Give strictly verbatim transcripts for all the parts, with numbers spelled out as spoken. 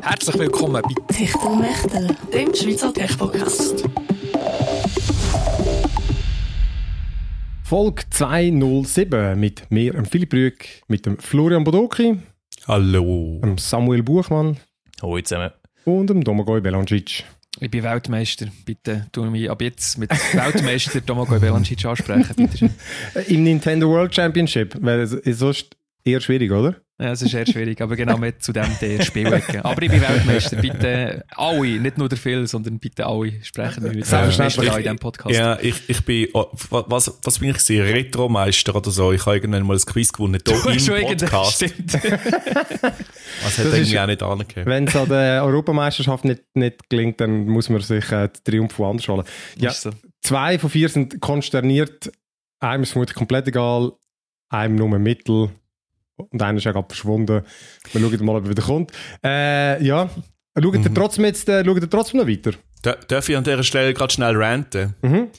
Herzlich willkommen bei Techtelmechtel, dem Schweizer Tech-Podcast. Folge zweihundertsieben mit mir, dem Philipp Rüegg, mit dem Florian Bodoki. Hallo. Dem Samuel Buchmann. Hallo zusammen. Und dem Domagoj Belancic. Ich bin Weltmeister. Bitte tu mich ab jetzt mit Weltmeister Domagoj Belancic ansprechen. Bitte schön. Im Nintendo World Championship. Weil es ist sonst eher schwierig, oder? Ja, es ist eher schwierig, aber genau mit zu dem der Spielecke. Aber ich bin Weltmeister. Bitte alle, nicht nur der Phil, sondern bitte alle sprechen wir mit Selbstverständlich in diesem Podcast. Ja, ich, ich bin, oh, was, was bin ich gewesen? Retromeister oder so. Ich habe irgendwann mal ein Quiz gewonnen. Du Hier hast schon im Podcast. Stimmt. Das hat Das irgendwie ist- auch nicht angegeben. Wenn es an der Europameisterschaft nicht, nicht gelingt, dann muss man sich äh, den Triumph woanders holen. Ja, Ist so. zwei von vier sind konsterniert. Einem ist vermutlich komplett egal. Einem nur Mittel. Und einer ist ja gerade verschwunden. Wir schauen mal, ob er wieder kommt. Äh, ja. Schaut ihr trotzdem jetzt, äh, schaut ihr trotzdem noch weiter? Da- Darf ich an dieser Stelle gerade schnell ranten? Mhm.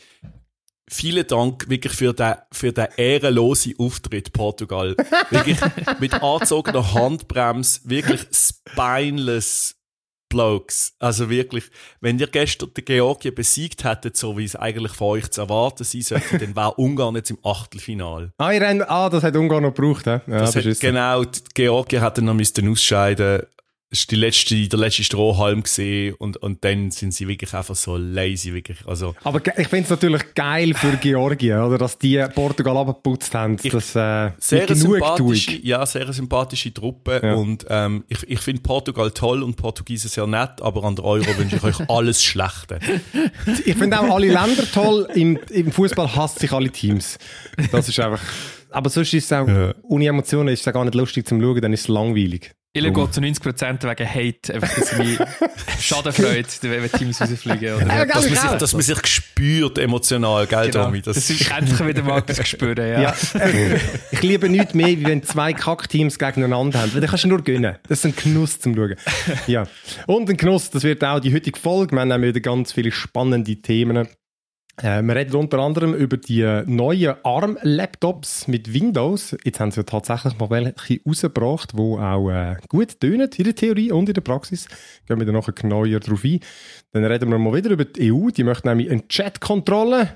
Vielen Dank wirklich für den, für den ehrenlosen Auftritt Portugal. Wirklich mit angezogener Handbremse, wirklich spineless Blokes. Also wirklich, wenn ihr gestern die Georgien besiegt hättet, so wie es eigentlich von euch zu erwarten sein sollte, dann wäre Ungarn jetzt im Achtelfinale. Ah, ihr habt, ah, das hat Ungarn noch gebraucht, he? Ja, Das hat, ist so. genau, die Georgien hätten noch müssen ausscheiden. Das war die letzte, der letzte Strohhalm gesehen und, und dann sind sie wirklich einfach so lazy, wirklich. Also, Aber ge- ich finde es natürlich geil für Georgien, oder, dass die Portugal abgeputzt haben. Ich- Das, äh, sehr mit sympathische, Genugtuung. ja, sehr sympathische Truppe Ja. und ähm, ich, ich finde Portugal toll und Portugiesen sehr nett, aber an der Euro wünsche ich euch alles Schlechte. Ich finde auch alle Länder toll. Im, im Fußball hasst sich alle Teams. Das ist einfach. Aber sonst ist es auch, Ja. ohne Emotionen ist es auch gar nicht lustig zum Schauen, dann ist es langweilig. Ich schaue zu neunzig Prozent wegen Hate, einfach, dass mich Schadenfreude, wenn Teams rausfliegen. Oder? Ja, Dass man, ich sich, auch. dass man sich spürt emotional, gell, Genau. Tommy? Das, Das ist endlich wieder mal etwas spüren, ja. Ja. Ich liebe nichts mehr, wie wenn zwei Kackteams gegeneinander haben. Weil dann kannst du nur gewinnen. Das ist ein Genuss zum Schauen. Ja. Und ein Genuss, das wird auch die heutige Folge. Wir haben auch wieder ganz viele spannende Themen. Äh, wir reden unter anderem über die neuen ARM-Laptops mit Windows. Jetzt haben sie ja tatsächlich mal welche rausgebracht, die auch äh, gut tönen, in der Theorie und in der Praxis. Gehen wir dann nachher genauer drauf ein. Dann reden wir mal wieder über die E U. Die möchte nämlich eine Chat-Kontrolle,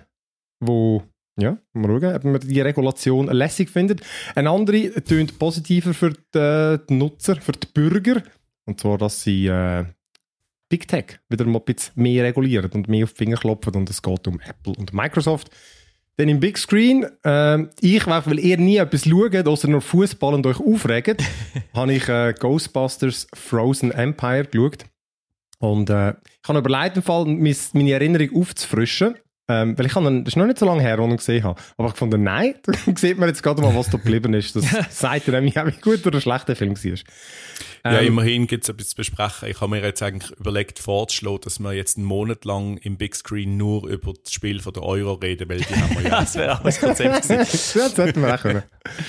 wo, ja, mal schauen, ob man die Regulation lässig findet. Eine andere tönt positiver für die, die Nutzer, für die Bürger. Und zwar, dass sie äh, Big Tech wieder mal ein bisschen mehr regulieren und mehr auf die Finger klopfen. Und es geht um Apple und Microsoft. Dann im Big Screen, äh, ich, weil ihr nie etwas schaut, außer nur Fußball und euch aufregt, habe ich äh, Ghostbusters Frozen Empire geschaut. Und äh, ich habe überlegt, im Fall, mis- meine Erinnerung aufzufrischen. Ähm, weil ich habe ihn, das ist noch nicht so lange her, als ich ihn gesehen habe. Aber ich fand, nein, da sieht man jetzt gerade mal, was da geblieben ist. Das sagt ihr nämlich auch, wie gut oder schlecht der Film war. ja, Ähm, immerhin gibt es etwas zu besprechen. Ich habe mir jetzt eigentlich überlegt, vorzuschlagen, dass wir jetzt einen Monat lang im Big Screen nur über das Spiel von der Euro reden, weil die haben wir ja. Das wäre auch ein Konzept gewesen. Ja, das hätten wir auch können.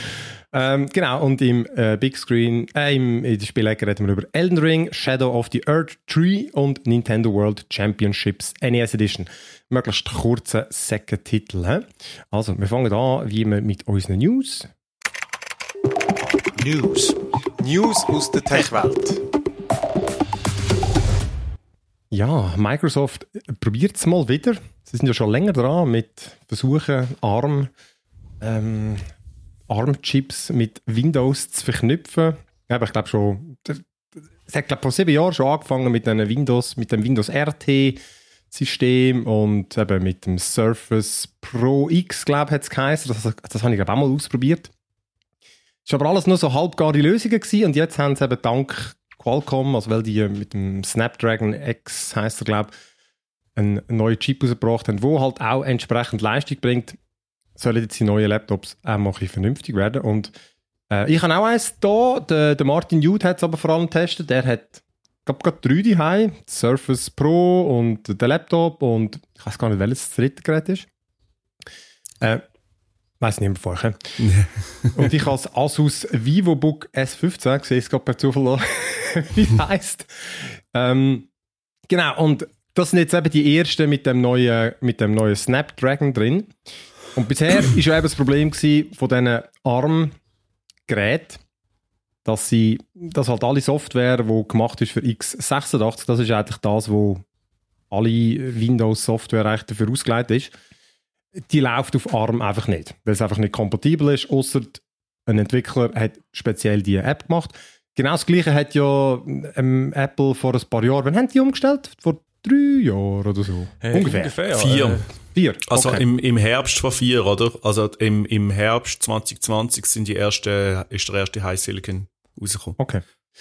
Ähm, genau, und im äh, Big Screen, äh, im, in der Spielecke reden wir über Elden Ring, Shadow of the Earth Tree und Nintendo World Championships N E S Edition. Möglichst kurze, säcke Titel. He? Also, wir fangen an, wie immer mit unseren News. News. News aus der Tech-Welt. Ja, Microsoft probiert es mal wieder. Sie sind ja schon länger dran mit Versuchen, ARM, ähm, ARM-Chips mit Windows zu verknüpfen. Ja, aber ich glaube schon, es hat glaube vor sieben Jahren schon angefangen mit einem Windows, mit dem Windows R T-System und eben mit dem Surface Pro X, glaube ich, hat es geheißen. Das, das habe ich glaube auch mal ausprobiert. Es war aber alles nur so halbgare Lösungen gewesen und jetzt haben sie eben dank Qualcomm, also weil die mit dem Snapdragon X, heisst er glaube ich, einen neuen Chip rausgebracht haben, der halt auch entsprechend Leistung bringt, sollen jetzt die neuen Laptops auch mal ein bisschen vernünftig werden. Und äh, ich habe auch eins da, der, der Martin Jude hat es aber vor allem getestet, der hat, ich glaube, gerade drei daheim, das Surface Pro und der Laptop und ich weiß gar nicht, welches das dritte Gerät ist. Äh, weiss nicht mehr vorher. Und ich habe das Asus VivoBook S fünfzehn, ich sehe es gerade per Zufall, wie es heisst. Ähm, genau, und das sind jetzt eben die ersten mit dem neuen, mit dem neuen Snapdragon drin. Und bisher war ja eben das Problem gewesen von diesen ARM-Geräten, dass sie, dass halt alle Software, die gemacht ist für x sechsundachtzig, das ist eigentlich das, wo alle Windows-Software eigentlich dafür ausgelegt ist, die läuft auf ARM einfach nicht, weil es einfach nicht kompatibel ist, ausser ein Entwickler hat speziell die App gemacht. Genau das Gleiche hat ja ähm, Apple vor ein paar Jahren, wann haben die umgestellt? Vor drei Jahren oder so? Hey, ungefähr. ungefähr. Vier. Äh, Vier. Also okay. im, im Herbst von vier, oder? Also im, im Herbst zwanzig zwanzig sind die erste, ist der erste High Silicon rausgekommen. Okay.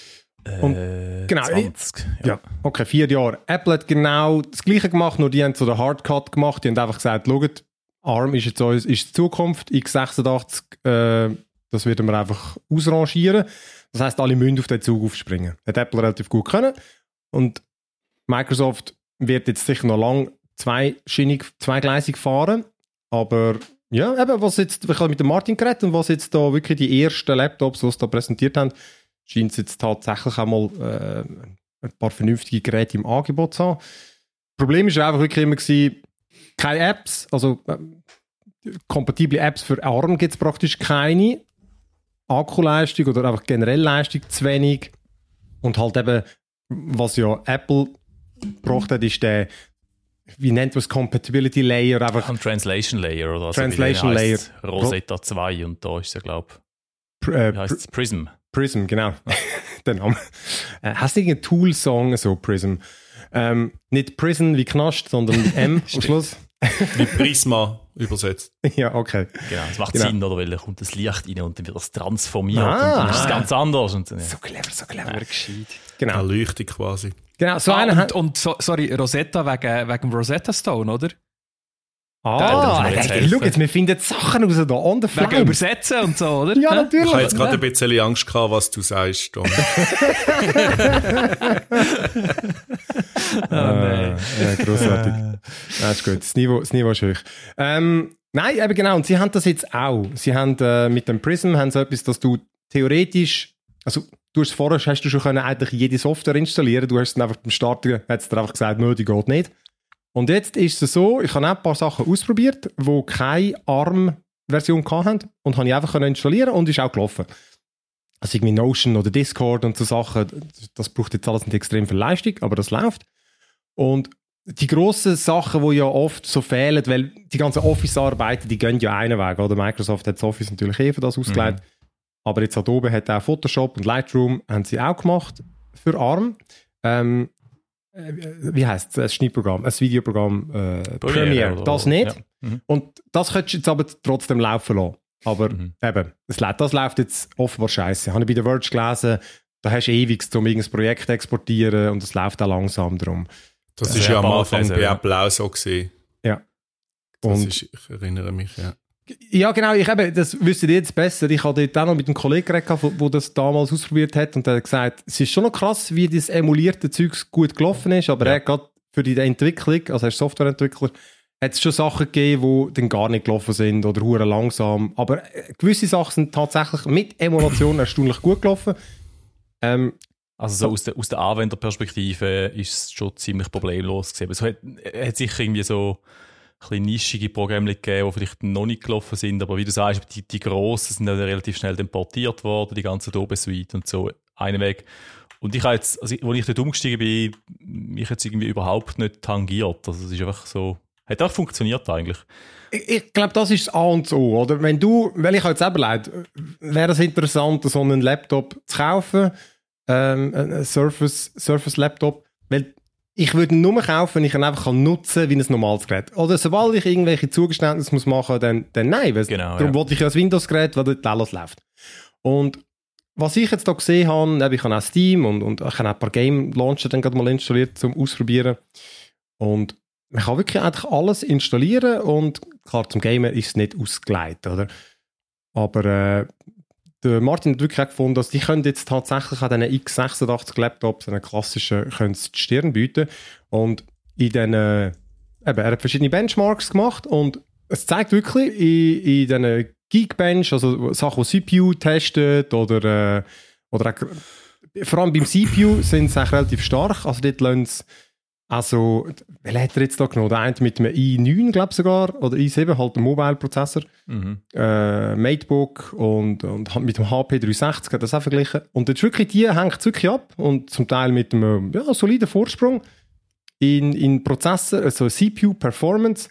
Und äh, genau, zwanzig. Ja, okay, vier Jahre. Apple hat genau das Gleiche gemacht, nur die haben so den Hardcut gemacht. Die haben einfach gesagt, schaut, ARM ist jetzt uns, ist die Zukunft, x sechsundachtzig, äh, das werden wir einfach ausrangieren. Das heisst, alle müssen auf den Zug aufspringen. Hat Apple relativ gut können. Und Microsoft wird jetzt sicher noch lange zweischinnig, zweigleisig fahren. Aber ja, eben, was jetzt, ich habe mit dem Martin geredet und was jetzt da wirklich die ersten Laptops, die sie da präsentiert haben, scheint es jetzt tatsächlich auch mal äh, ein paar vernünftige Geräte im Angebot zu haben. Das Problem war einfach wirklich immer gewesen, keine Apps, also äh, kompatible Apps für ARM gibt es praktisch keine. Akkuleistung oder einfach generell Leistung zu wenig. Und halt eben, was ja Apple gebracht hat, ist der, wie nennt man es, Compatibility Layer, einfach Ein Translation Layer, oder? Also Translation Layer. Rosetta zwei und da ist es ja, glaube ich, Pr- äh, wie heisst es? Prism. Prism, genau. Der Name. Äh, hast du irgendeinen Tool-Song, so Prism? Ähm, nicht Prison wie Knast, sondern mit M am Schluss. Wie Prisma übersetzt. Ja, okay. Genau, das macht Genau. Sinn, oder? Weil da kommt das Licht rein und dann wird das transformiert Ah. und dann ist es ganz anders. Und, dann, ja. So clever, so clever. Wäre gescheit. Genau. Erleuchtung quasi. Genau, so Ah, einer und, hat... und so, sorry, Rosetta wegen, wegen dem Rosetta Stone, oder? Ah, Da muss man jetzt hey, helfen. schau jetzt, wir finden Sachen raus da, on the fly. Wegen Übersetzen und so, oder? Ja, Hä? natürlich. Ich habe jetzt gerade ein bisschen Angst gehabt, was du sagst, Tom. Ah, ja, grossartig. Das ist gut. Das Niveau, das Niveau ist hoch. Ähm, nein, eben genau. Und sie haben das jetzt auch. Sie haben äh, mit dem Prism haben sie etwas, dass du theoretisch, also du hast vorher hast du schon können eigentlich jede Software installieren. Du hast dann einfach beim Starten hat es dir einfach gesagt, nö, die geht nicht. Und jetzt ist es so, ich habe auch ein paar Sachen ausprobiert, die keine ARM-Version hatten und habe ich einfach können installieren und ist auch gelaufen. Also irgendwie Notion oder Discord und so Sachen, das braucht jetzt alles nicht extrem viel Leistung, aber das läuft. Und die grossen Sachen, die ja oft so fehlen, weil die ganzen Office-Arbeiten, die gehen ja einen Weg, oder? Microsoft hat das Office natürlich eh für das ausgelegt, mhm. aber jetzt Adobe hat auch Photoshop und Lightroom haben sie auch gemacht für ARM. Ähm, wie heisst es? Ein Schnittprogramm, ein Videoprogramm, äh, Premiere, oder, das nicht. Ja. Mhm. Und das könntest du jetzt aber trotzdem laufen lassen. Aber Mhm. eben, das, das läuft jetzt offenbar scheiße. Habe ich bei der Verge gelesen, da hast du ewig, um irgendein Projekt zu exportieren und es läuft auch langsam drum. Das Also ist ja am ja, Anfang Bauthese, bei ja. Apple auch so gewesen. Ja. Das Und ist, ich erinnere mich, ja. ja, genau, ich eben, das wüsste ihr jetzt besser. Ich hatte dort auch noch mit einem Kollegen geredet, der das damals ausprobiert hat und der hat gesagt, es ist schon noch krass, wie das emulierte Zeug gut gelaufen ist, aber Ja. er hat gerade für die Entwicklung, also er ist Softwareentwickler, hat es schon Sachen gegeben, die dann gar nicht gelaufen sind oder hure langsam. Aber äh, gewisse Sachen sind tatsächlich mit Emulation erstaunlich gut gelaufen. Ähm, Also so aus der, aus der Anwenderperspektive ist es schon ziemlich problemlos gewesen. Aber es hat, hat sicher irgendwie so ein bisschen nischige Programme gegeben, die vielleicht noch nicht gelaufen sind. Aber wie du sagst, die, die grossen sind dann relativ schnell dann portiert worden, die ganze Adobe Suite und so, einen Weg. Und ich habe jetzt, also, als ich dort umgestiegen bin, mich jetzt irgendwie überhaupt nicht tangiert. Also es ist einfach so, hat auch funktioniert eigentlich. Ich, ich glaube, das ist das A und O, oder? Wenn du, weil ich habe jetzt eben leid, wäre es interessant, so einen Laptop zu kaufen, ähm, einen Surface, Surface Laptop, weil ich würde ihn nur kaufen, wenn ich ihn einfach nutzen kann wie ein normales Gerät. Oder sobald ich irgendwelche Zugeständnisse muss machen muss, dann, dann nein. Weil Genau, darum ja. wollte ich ja ein Windows-Gerät, weil dort alles läuft. Und was ich jetzt da gesehen habe, ich habe auch Steam und, und ich habe auch ein paar Game-Launcher dann gerade mal installiert, zum Ausprobieren. Und man kann wirklich eigentlich alles installieren und klar, zum Gamer ist es nicht ausgelegt, oder? Aber äh, der Martin hat wirklich auch gefunden, dass die können jetzt tatsächlich an diesen x sechsundachtzig Laptops, einen klassischen, können sie die Stirn bieten. Und in den, äh, eben, er hat verschiedene Benchmarks gemacht und es zeigt wirklich in, in diesen Geekbench, also Sachen, die C P U testet oder, äh, oder auch, vor allem beim C P U sind sie eigentlich relativ stark. Also dort lassen sie Also, welchen hat er jetzt da genommen? Der eine mit einem i neun, glaube ich sogar, oder i sieben, halt ein Mobile-Prozessor. Mhm. Äh, MateBook und, und mit dem H P dreihundertsechzig hat das auch verglichen. Und jetzt wirklich, die hängt es wirklich ab und zum Teil mit einem ja, soliden Vorsprung in, in Prozessor, also C P U-Performance.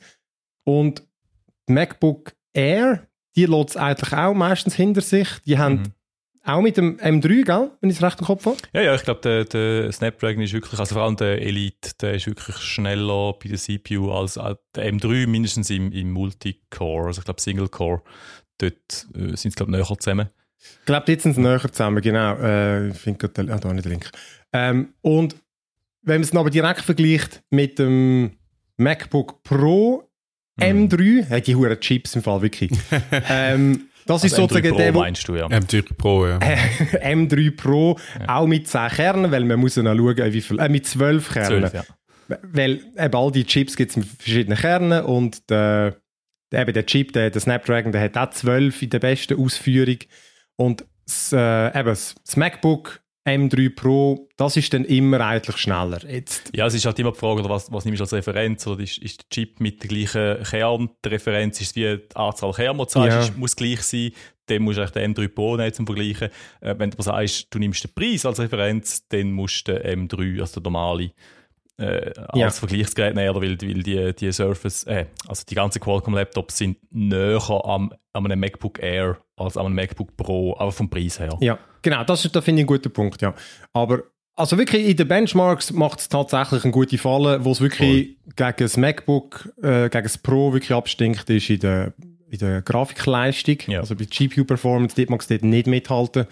Und MacBook Air, die lässt es eigentlich auch meistens hinter sich. Die haben Mhm. auch mit dem M drei, gell? Wenn ich es recht im Kopf habe. Ja, ja, ich glaube, der, der Snapdragon ist wirklich, also vor allem der Elite, der ist wirklich schneller bei der C P U als äh, der M drei, mindestens im, im Multicore, also ich glaube Single-Core. Dort äh, sind sie, glaube ich, näher zusammen. Ich glaube, jetzt sind sie näher zusammen, genau. Äh, ich finde gerade, ah, da nicht den Link. Ähm, und wenn man es aber direkt vergleicht mit dem MacBook Pro Mhm. M drei, hey, die huren Chips im Fall wirklich. ähm, das ist Also M drei sozusagen Pro der, wo, meinst du, ja. M drei Pro, ja. M drei Pro, Ja. auch mit zehn Kernen, weil man muss ja noch schauen, wie viel, äh, mit zwölf Kernen. zwölf, ja. Weil eben all die Chips gibt es mit verschiedenen Kernen und der, der, eben der Chip, der, der Snapdragon, der hat auch zwölf in der besten Ausführung. Und das, äh, eben das, das MacBook M drei Pro, das ist dann immer eigentlich schneller. Jetzt, Ja, es ist halt immer die Frage, oder was, was nimmst du als Referenz? Oder ist, ist der Chip mit der gleichen Kern die Referenz? Ist es wie die Anzahl Kern, die du zahlst, Ja. ist, muss gleich sein? Dann musst du eigentlich den M drei Pro nehmen zum Vergleichen. Äh, wenn du aber sagst, du nimmst den Preis als Referenz, dann musst du den M drei, also der normale, äh, als Ja. Vergleichsgerät nehmen, weil, weil die, die Surface, äh, also die ganzen Qualcomm-Laptops sind näher am, an einem MacBook Air als an einem MacBook Pro, aber vom Preis her. ja, genau, das, ist- das finde ich einen guten Punkt, ja. Aber also wirklich in den Benchmarks macht es tatsächlich eine gute Falle, wo es wirklich gegen das MacBook, äh, gegen das Pro wirklich abstinkt, ist in der, in der Grafikleistung. Ja. Also bei G P U-Performance, dort mag es dort nicht mithalten.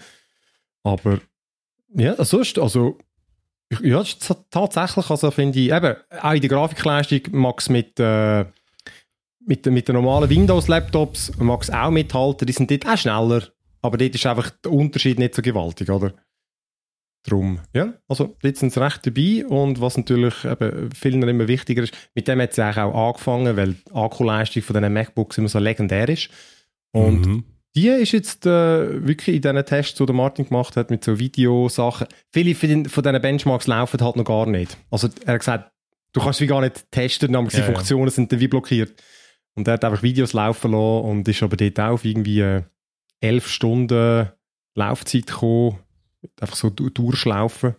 Aber ja, sonst, also ja, das ist tatsächlich, also finde ich, eben, auch in der Grafikleistung mag es mit, äh, mit, mit den normalen Windows-Laptops mag es auch mithalten, die sind dort auch schneller, aber dort ist einfach der Unterschied nicht so gewaltig, oder? Drum, ja, also dort sind sie recht dabei und was natürlich eben vielen immer wichtiger ist, mit dem hat es eigentlich auch angefangen, weil die Akkuleistung von diesen MacBooks immer so legendär ist. Und Mhm. die ist jetzt äh, wirklich in diesen Tests, die der Martin gemacht hat, mit so Videosachen. Viele von den- von diesen Benchmarks laufen halt noch gar nicht. Also er hat gesagt, du kannst wie gar nicht testen, aber die Ja, ja. Funktionen sind dann wie blockiert. Und er hat einfach Videos laufen lassen und ist aber dort auch auf irgendwie äh, elf Stunden Laufzeit gekommen. Einfach so du- durchschlaufen.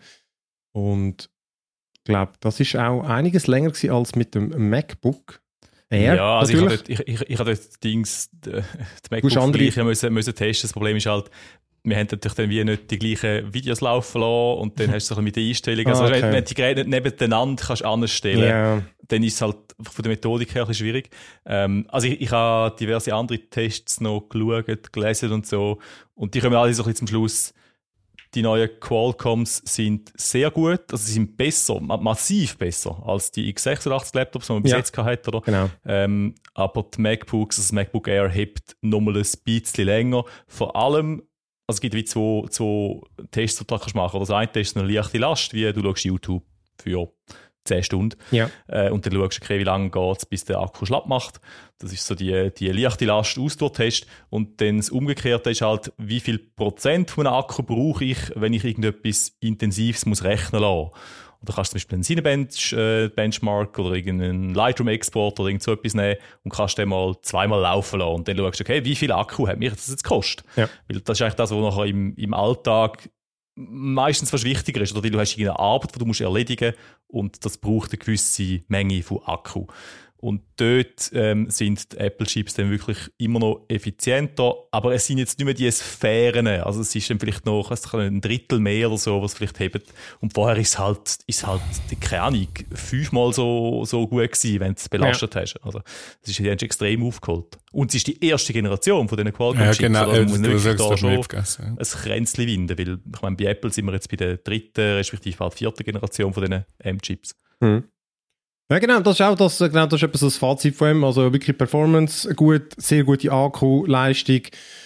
Und ich glaube, das ist auch einiges länger gewesen als mit dem MacBook Air. Ja, also ich habe natürlich. dort, ich, ich, ich habe dort Dings, die, die hast MacBook andere- vergleichen müssen, müssen testen. Das Problem ist halt, wir haben natürlich dann wie nicht die gleichen Videos laufen lassen und dann hast du so ein bisschen mit den Einstellungen, also Ah, okay. wenn, wenn du die Geräte nicht nebeneinander kannst anstellen, Ja. dann ist es halt von der Methodik her ein bisschen schwierig. Ähm, also ich, ich habe diverse andere Tests noch geschaut, gelesen und so und die kommen alle so ein bisschen zum Schluss. Die neuen Qualcomms sind sehr gut, also sie sind besser, ma- massiv besser als die x sechsundachtzig Laptops, die man bis Ja. jetzt hatte, oder? Genau. Ähm, aber die MacBooks, also das MacBook Air, hebt nochmal ein bisschen länger. Vor allem, also es gibt wie zwei, zwei Tests, die du da kannst machen kannst. Das eine Test ist eine leichte Last, wie du schaust YouTube für zehn Stunden. Ja. Äh, und dann schaust du, okay, wie lange geht es, bis der Akku schlapp macht. Das ist so die, die leichte Last-Ausdauertest. Und dann das Umgekehrte ist halt, wie viel Prozent von einem Akku brauche ich, wenn ich irgendetwas Intensives muss rechnen lassen. Und da kannst du zum Beispiel einen Cinebench äh, Benchmark oder irgendeinen Lightroom-Export oder irgend so etwas nehmen und kannst den mal zweimal laufen lassen. Und dann schaust du, okay, wie viel Akku hat mir das jetzt gekostet? Ja. Weil das ist eigentlich das, was nachher im, im Alltag meistens fast wichtiger ist. Oder du hast irgendeine Arbeit, die du musst erledigen und das braucht eine gewisse Menge von Akku. Und dort ähm, sind die Apple-Chips dann wirklich immer noch effizienter, aber es sind jetzt nicht mehr die Sphären, also es ist dann vielleicht noch es kann ein Drittel mehr oder so, was vielleicht hebt. Und vorher ist es halt, ist halt, keine Ahnung, fünfmal so, so gut gewesen, wenn du es belastet hast. Also das ist jetzt extrem aufgeholt. Und es ist die erste Generation von diesen Qualcomm-Chips. Ja, genau, also man muss du wirklich sagst da das schon nicht vergessen. Ja. ein Kränzchen winden, weil ich meine, bei Apple sind wir jetzt bei der dritten, respektive bald vierten Generation von diesen M-Chips. Mhm. Ja, genau, das ist auch das, genau, das ist etwas das Fazit von ihm. Also wirklich Performance gut, sehr gute Akkuleistung.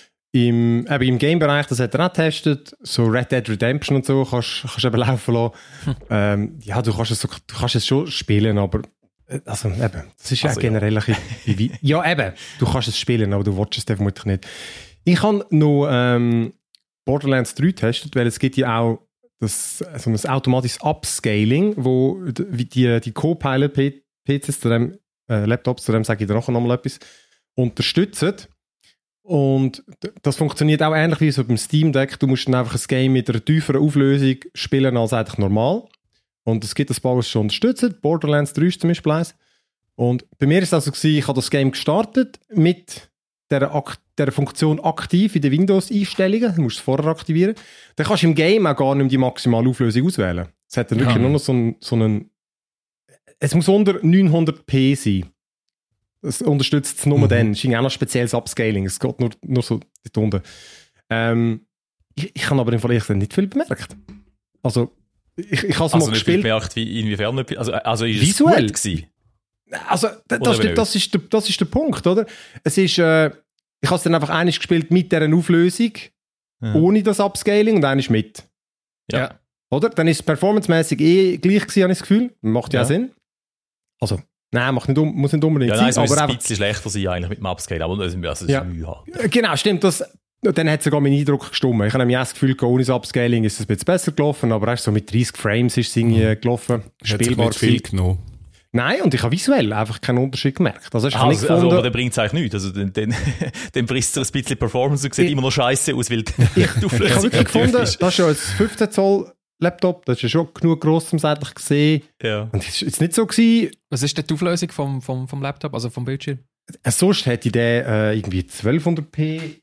Im, eben im Game-Bereich, das hat er auch getestet. So Red Dead Redemption und so kannst du eben laufen lassen. ähm, ja, du kannst, es so, du kannst es schon spielen, aber äh, also eben, das ist ja Also, generell ein bisschen wie, wie, ja eben, du kannst es spielen, aber du watchst es vermutlich nicht. Ich habe noch ähm, Borderlands drei getestet, weil es gibt ja auch das, so ein automatisches Upscaling, wo die, die, die Copilot-P Cs zu dem, äh, Laptops, zu dem sage ich dir nachher nochmal etwas, unterstützen. Und das funktioniert auch ähnlich wie so beim Steam Deck. Du musst dann einfach ein Game mit einer tieferen Auflösung spielen als eigentlich normal. Und es gibt ein paar, was schon unterstützen. Borderlands drei ist zum Beispiel eins. Und bei mir ist es also gewesen, ich habe das Game gestartet mit der, der Funktion aktiv in den Windows-Einstellungen. Du musst es vorher aktivieren. Dann kannst du im Game auch gar nicht mehr die maximale Auflösung auswählen. Es hat dann wirklich ja. nur noch so einen, so einen... Es muss unter neunhundert p sein. Das unterstützt es nur mhm. dann. Es ist auch noch spezielles Upscaling. Es geht nur, nur so dort unten. Ähm, ich, ich habe aber im Fall ehrlich nicht viel bemerkt. Also, ich, ich habe es also mal gespielt. Bemerkt, wie, inwiefern? Also, also ist visuell. Es gut gewesen? Also, das, das, ist, das, ist der, das ist der Punkt, oder? Es ist, äh, ich habe es dann einfach eines gespielt mit dieser Auflösung, ja. ohne das Upscaling, und eines mit. Ja. ja. Oder? Dann ist es performancemäßig eh gleich gewesen, habe ich das Gefühl. Macht ja, ja. Sinn. Also, nein, macht nicht um, muss nicht unbedingt ja, nein, sein. Es muss aber ein bisschen schlechter sein eigentlich mit dem Upscale, aber das ist also ja. Mühe. Genau, stimmt. Das, dann hat sogar mein Eindruck gestimmt. Ich habe nämlich auch das Gefühl, ohne das Upscaling ist es ein bisschen besser gelaufen, aber erst so mit dreißig Frames ist es irgendwie mhm. gelaufen. Spielbar viel genommen. Nein, und ich habe visuell einfach keinen Unterschied gemerkt. Also, ich also, nicht gefunden, also aber dann bringt es eigentlich nichts. Also, dann, dann, dann brisst es ein bisschen Performance und sieht ich, immer noch scheiße aus, weil ich, ich habe wirklich gefunden, das ist ja ein fünfzehn Zoll Laptop, das ist ja schon genug gross, um es eigentlich gesehen. Ja. Und es war jetzt nicht so gewesen. Was ist denn die Auflösung vom, vom, vom Laptop, also vom Bildschirm? Äh, sonst hätte ich den äh, irgendwie zwölfhundert p.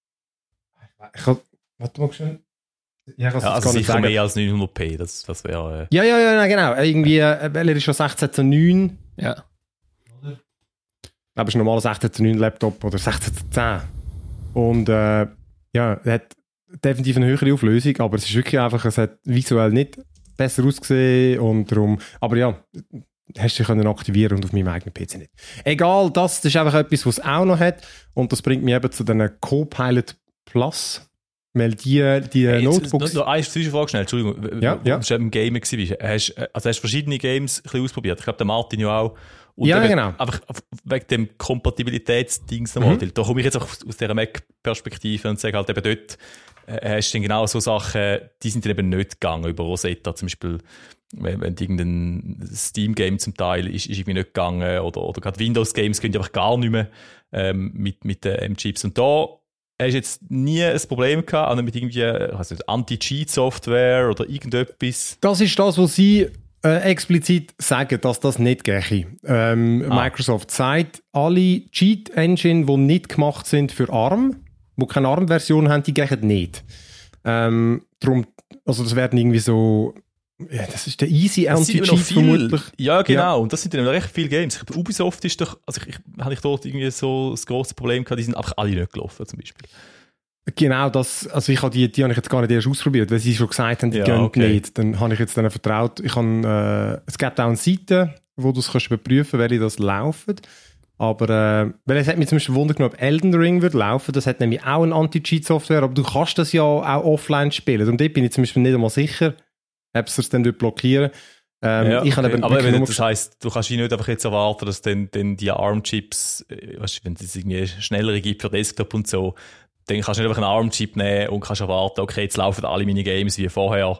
Ich kann, warte mal schön. Ja, ich ja, also sicher mehr als neunhundert p, das, das wäre... Äh ja, ja, ja, genau. Irgendwie, äh, weil er ist schon sechzehn zu neun. Ja. Oder? Ich glaube, es ist ein normaler sechzehn zu neun Laptop oder sechzehn zu zehn. Und äh, ja, er hat definitiv eine höhere Auflösung, aber es ist wirklich einfach, es hat visuell nicht besser ausgesehen und darum, aber ja, hast du können aktivieren und auf meinem eigenen P C nicht. Egal, das, das ist einfach etwas, was es auch noch hat, und das bringt mich eben zu den Copilot Plus, weil die, die hey, Notebooks... Noch eine Zwischenfrage schnell, Entschuldigung, ja, ja. du schon im Gamer gewesen, hast, also hast du verschiedene Games ein bisschen ausprobiert, ich glaube der Martin ja auch. Und ja, eben, genau. Einfach wegen dem Kompatibilitätsdings nochmal. Mhm. Da komme ich jetzt auch aus dieser Mac-Perspektive und sage halt eben dort, äh, hast du dann genau so Sachen, die sind dann eben nicht gegangen über Rosetta. Zum Beispiel, wenn, wenn irgendein Steam-Game zum Teil ist, ist irgendwie nicht gegangen, oder, oder gerade Windows-Games gehen einfach gar nicht mehr ähm, mit, mit den M-Chips. Und da hast du jetzt nie ein Problem gehabt, auch nicht mit irgendwie nicht, Anti-Cheat-Software oder irgendetwas? Das ist das, was sie Äh, explizit sagen, dass das nicht gehe. Ähm, ah. Microsoft sagt, alle Cheat-Engine, die nicht gemacht sind für ARM, die keine ARM-Version haben, die gehen nicht. Ähm, darum, also das werden irgendwie so, ja, das ist der easy Anti-Cheat vermutlich. Ja, genau. Ja. Und das sind dann recht viele Games. Ich glaube, Ubisoft ist doch, also ich, ich, habe ich dort irgendwie so das grosse Problem gehabt, die sind einfach alle nicht gelaufen, zum Beispiel. Genau, das, also ich habe die, die habe ich jetzt gar nicht erst ausprobiert, weil sie schon gesagt haben, die ja, gehen okay. nicht. Dann habe ich jetzt denen vertraut. Ich habe, äh, es gibt auch eine Seite, wo du es kannst überprüfen, welche das laufen. Aber, äh, weil es hat mich zum Beispiel Wunder genommen, ob Elden Ring würde laufen. Das hat nämlich auch eine Anti-Cheat-Software, aber du kannst das ja auch offline spielen. Und dort bin ich zum Beispiel nicht einmal sicher, ob es dann dort blockieren. Ähm, ja, ich okay. eben aber wenn, das heisst, du kannst nicht einfach jetzt erwarten, dass dann, dann die ARM-Chips, weißt, wenn es irgendwie schnellere gibt für Desktop und so, dann kannst du nicht einfach einen ARM-Chip nehmen und kannst erwarten, okay, jetzt laufen alle meine Games wie vorher.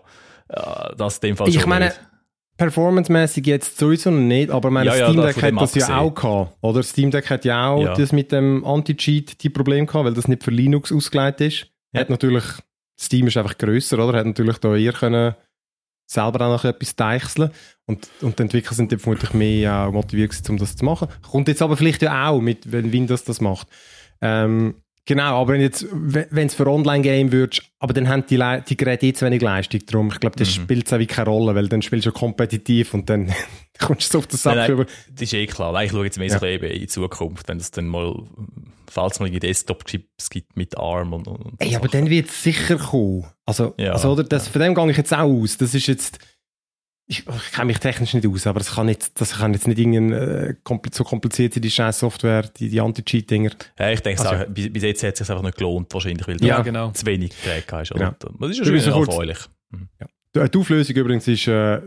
Das in dem Fall ich schon meine, nicht. Performance-mäßig jetzt sowieso noch nicht, aber mein ja, Steam ja, Deck hat das ja auch gehabt. Oder Steam Deck hat ja auch ja. das mit dem Anti-Cheat die Probleme gehabt, weil das nicht für Linux ausgelegt ist. Ja. Hat natürlich, Steam ist einfach grösser, oder? Hat natürlich da eher können selber auch noch etwas deichseln. Und, und die Entwickler sind vermutlich mehr äh, motiviert gewesen, um das zu machen. Kommt jetzt aber vielleicht ja auch mit, wenn Windows das macht. Ähm, Genau, aber wenn jetzt, wenn es für Online-Game würdest, aber dann haben die, Le- die Geräte eh zu wenig Leistung drum. Ich glaube, das mhm. spielt es auch wie keine Rolle, weil dann spielst du kompetitiv und dann kommst du so auf das Sack über. Das ist eh klar. Nein, ich schaue jetzt mehr ja. so eben in die Zukunft, wenn es dann mal, falls es mal Desktop-Chips gibt mit ARM und, und Ey, aber dann wird es sicher kommen. Also, ja. also oder, das, von dem gehe ich jetzt auch aus. Das ist jetzt, ich, ich kenne mich technisch nicht aus, aber das kann, nicht, das kann jetzt nicht irgendeine äh, so komplizierte die scheiß Software, die, die Anti-Cheat-Dinger. Ja, ich denke, also, auch, bis, bis jetzt hat es sich einfach nicht gelohnt, wahrscheinlich, weil du ja, genau. zu wenig Geräte hast. Genau. Das ist ja schon erfreulich. Mhm. Ja. Die Auflösung übrigens ist äh,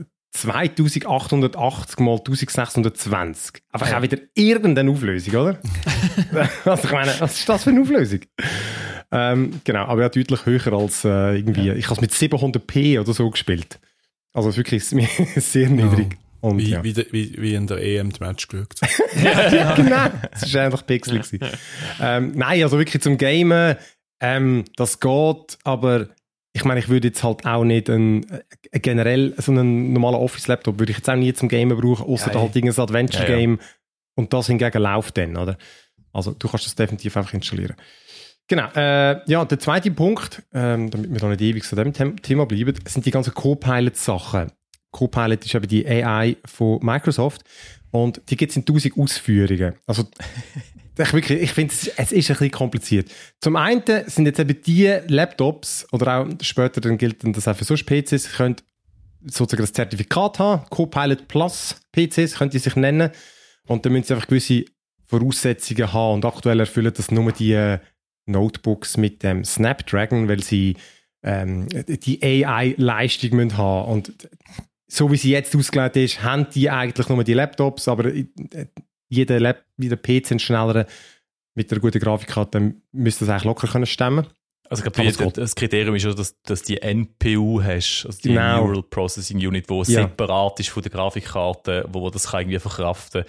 zweitausendachthundertachtzig mal eintausendsechshundertzwanzig. Einfach ja. auch wieder irgendeine Auflösung, oder? Also ich meine, was ist das für eine Auflösung? ähm, genau, aber ja, deutlich höher als äh, irgendwie, ja. Ich habe es mit siebenhundert p oder so gespielt. Also wirklich sehr niedrig. Oh. Und, wie, ja. wie, wie, wie in der E M die Match geschaut. Ja, genau. Das war einfach pixelig. ähm, nein, also wirklich zum Gamen, ähm, das geht, aber ich meine, ich würde jetzt halt auch nicht ein, äh, generell so einen normalen Office-Laptop würde ich jetzt auch nie zum Gamen brauchen, außer ja, halt irgendein Adventure-Game. Ja, ja. Und das hingegen läuft dann, oder? Also du kannst das definitiv einfach installieren. Genau. Äh, ja, der zweite Punkt, ähm, damit wir da nicht ewig zu dem The- Thema bleiben, sind die ganzen Copilot-Sachen. Copilot ist eben die A I von Microsoft und die gibt es in tausend Ausführungen. Also ich, wirklich, ich finde, es, es ist ein bisschen kompliziert. Zum einen sind jetzt eben die Laptops, oder auch später dann gilt das auch für sonst P Cs, können sozusagen das Zertifikat haben, Copilot Plus P Cs, können die sich nennen. Und dann müssen sie einfach gewisse Voraussetzungen haben. Und aktuell erfüllen das nur die äh, Notebooks mit dem Snapdragon, weil sie ähm, die A I-Leistung müssen haben. Und so wie sie jetzt ausgelegt ist, haben die eigentlich nur die Laptops, aber äh, jeder, Lab, jeder P C schneller mit einer guten Grafikkarte, dann müsste das eigentlich locker können stemmen. Also ich glaube, das, das Kriterium ist ja, dass, dass die N P U hast, also die genau. Neural Processing Unit, die ja. separat ist von der Grafikkarte, wo, wo das kann irgendwie verkraften.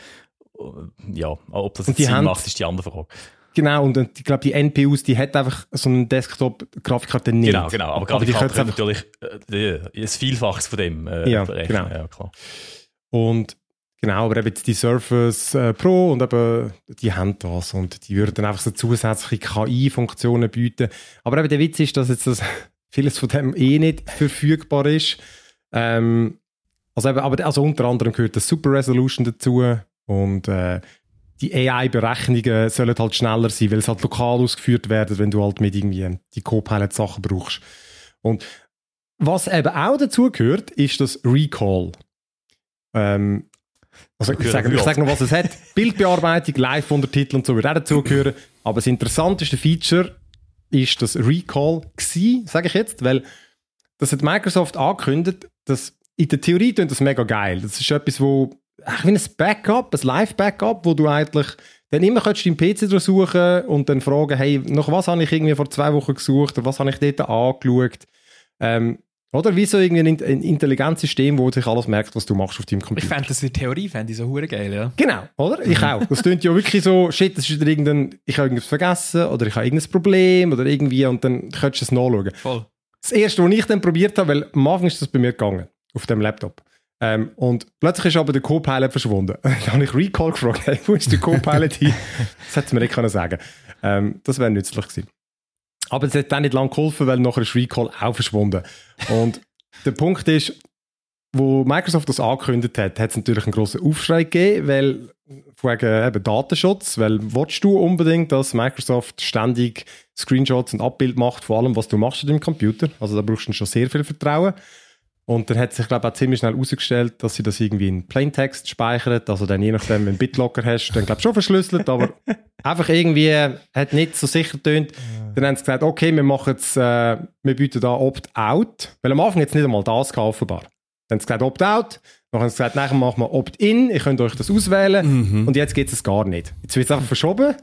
Ja, ob das jetzt Sinn haben, macht, ist die andere Frage. Genau, und ich glaube, die N P Us, die hat einfach so einen Desktop-Grafikkarte nicht. Genau, genau, aber, aber Grafikkarte können natürlich äh, ein Vielfaches von dem äh, ja, berechnen. Genau. Ja, klar. Und genau, aber eben jetzt die Surface äh, Pro und eben die haben das und die würden dann einfach so zusätzliche K I-Funktionen bieten. Aber eben der Witz ist, dass jetzt das, vieles von dem eh nicht verfügbar ist. Ähm, also, eben, aber, also unter anderem gehört das Super Resolution dazu und äh, die A I-Berechnungen sollen halt schneller sein, weil es halt lokal ausgeführt werden, wenn du halt mit irgendwie die Copilot-Sachen brauchst. Und was eben auch dazu gehört, ist das Recall. Ähm, Also ich sage, ich sage noch, was es hat. Bildbearbeitung, Live-Untertitel und so würde auch dazugehören. Aber das interessanteste Feature ist das Recall gewesen, sage ich jetzt, weil das hat Microsoft angekündigt, dass in der Theorie klingt das mega geil. Das ist etwas, wo wie ein Backup, ein Live-Backup, wo du eigentlich dann immer kannst deinen P C suchen und dann fragen, hey, nach was habe ich irgendwie vor zwei Wochen gesucht oder was habe ich dort angeschaut. Ähm, Oder wie so irgendwie ein intelligentes System, wo sich alles merkt, was du machst auf deinem Computer. Ich fände das in der Theorie fände ich so hure geil, ja. Genau, oder? Ich auch. Das klingt ja wirklich so, shit, das ist wieder irgendein, ich habe irgendwas vergessen oder ich habe irgendein Problem oder irgendwie und dann könntest du es nachschauen. Voll. Das erste, was ich dann probiert habe, weil am Anfang ist das bei mir gegangen, auf dem Laptop. Ähm, und plötzlich ist aber der Copilot verschwunden. Dann habe ich Recall gefragt, hey, wo ist der Copilot hin? Das hätte mir nicht können sagen. Ähm, das wäre nützlich gewesen. Aber es hat dann nicht lange geholfen, weil nachher ist Recall auch verschwunden. Und der Punkt ist, wo Microsoft das angekündigt hat, hat es natürlich einen grossen Aufschrei gegeben, weil wegen eben Datenschutz, weil willst du unbedingt, dass Microsoft ständig Screenshots und Abbild macht von allem, was du machst in deinem Computer. Also da brauchst du schon sehr viel Vertrauen. Und dann hat sich, glaube ich, auch ziemlich schnell herausgestellt, dass sie das irgendwie in Plaintext speichern. Also dann je nachdem, wenn du einen BitLocker hast, dann glaube ich schon verschlüsselt, aber einfach irgendwie hat nicht so sicher getönt. Dann haben sie gesagt, okay, wir machen jetzt, äh, wir bieten da Opt-out. Weil am Anfang jetzt nicht einmal das gehabt, offenbar. Dann haben sie gesagt Opt-out. Dann haben sie gesagt, nachher machen wir Opt-in. Ihr könnt euch das auswählen. Mhm. Und jetzt geht es gar nicht. Jetzt wird es einfach verschoben.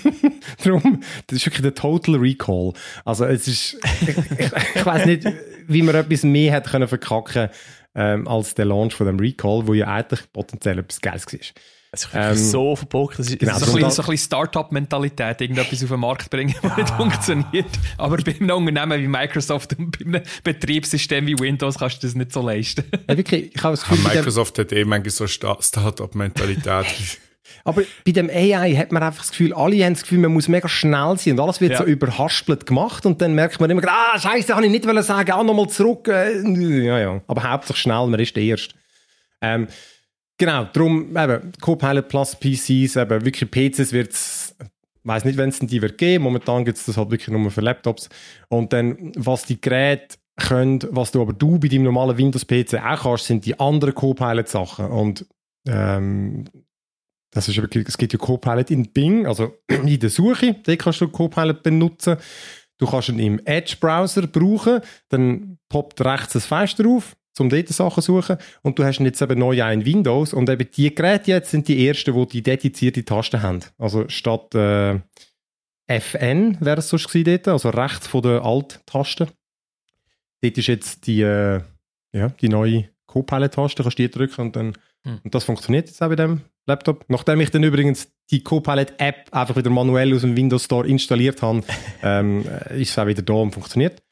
Darum, das ist wirklich der Total Recall. Also es ist, ich, ich, ich weiss nicht, wie man etwas mehr hätte können verkacken ähm, als der Launch von dem Recall, wo ja eigentlich potenziell etwas Geiles war. Es ist ähm, so verbockt. Das ist genau, so, so ein bisschen, bisschen Start-up-Mentalität, irgendetwas auf den Markt bringen, was ah. nicht funktioniert. Aber bei einem Unternehmen wie Microsoft und bei einem Betriebssystem wie Windows kannst du das nicht so leisten. Ja, wirklich, ich habe das Gefühl, ja, Microsoft hat eh manchmal so Start-up-Mentalität. Aber bei dem A I hat man einfach das Gefühl, alle haben das Gefühl, man muss mega schnell sein und alles wird ja. so überhaspelt gemacht und dann merkt man immer, ah, Scheiße, habe ich nicht wollen sagen, ah, nochmal zurück. Ja, ja. Aber hauptsächlich schnell, man ist der Erste. Ähm, genau, darum eben Copilot Plus P Cs, eben wirklich P Cs wird es, ich weiss nicht, wenn es die wird geben, momentan gibt es das halt wirklich nur für Laptops. Und dann, was die Geräte können, was du aber du bei deinem normalen Windows-P C auch kannst, sind die anderen Copilot-Sachen. Und ähm, das ist wirklich, es gibt ja Copilot in Bing, also in der Suche, da kannst du Copilot benutzen. Du kannst ihn im Edge-Browser brauchen, dann poppt rechts ein Fenster auf, um dort Sachen zu suchen. Und du hast ihn jetzt eben neu in Windows. Und eben die Geräte jetzt sind die ersten, die die dedizierte Tasten haben. Also statt äh, F N wäre es sonst gewesen dort, also rechts von der Alt-Taste. Dort ist jetzt die, äh, ja, die neue Copilot-Taste, kannst du die drücken und dann hm. und das funktioniert jetzt auch bei dem Laptop. Nachdem ich dann übrigens die Copilot-App einfach wieder manuell aus dem Windows Store installiert habe, ähm, ist es auch wieder da und funktioniert.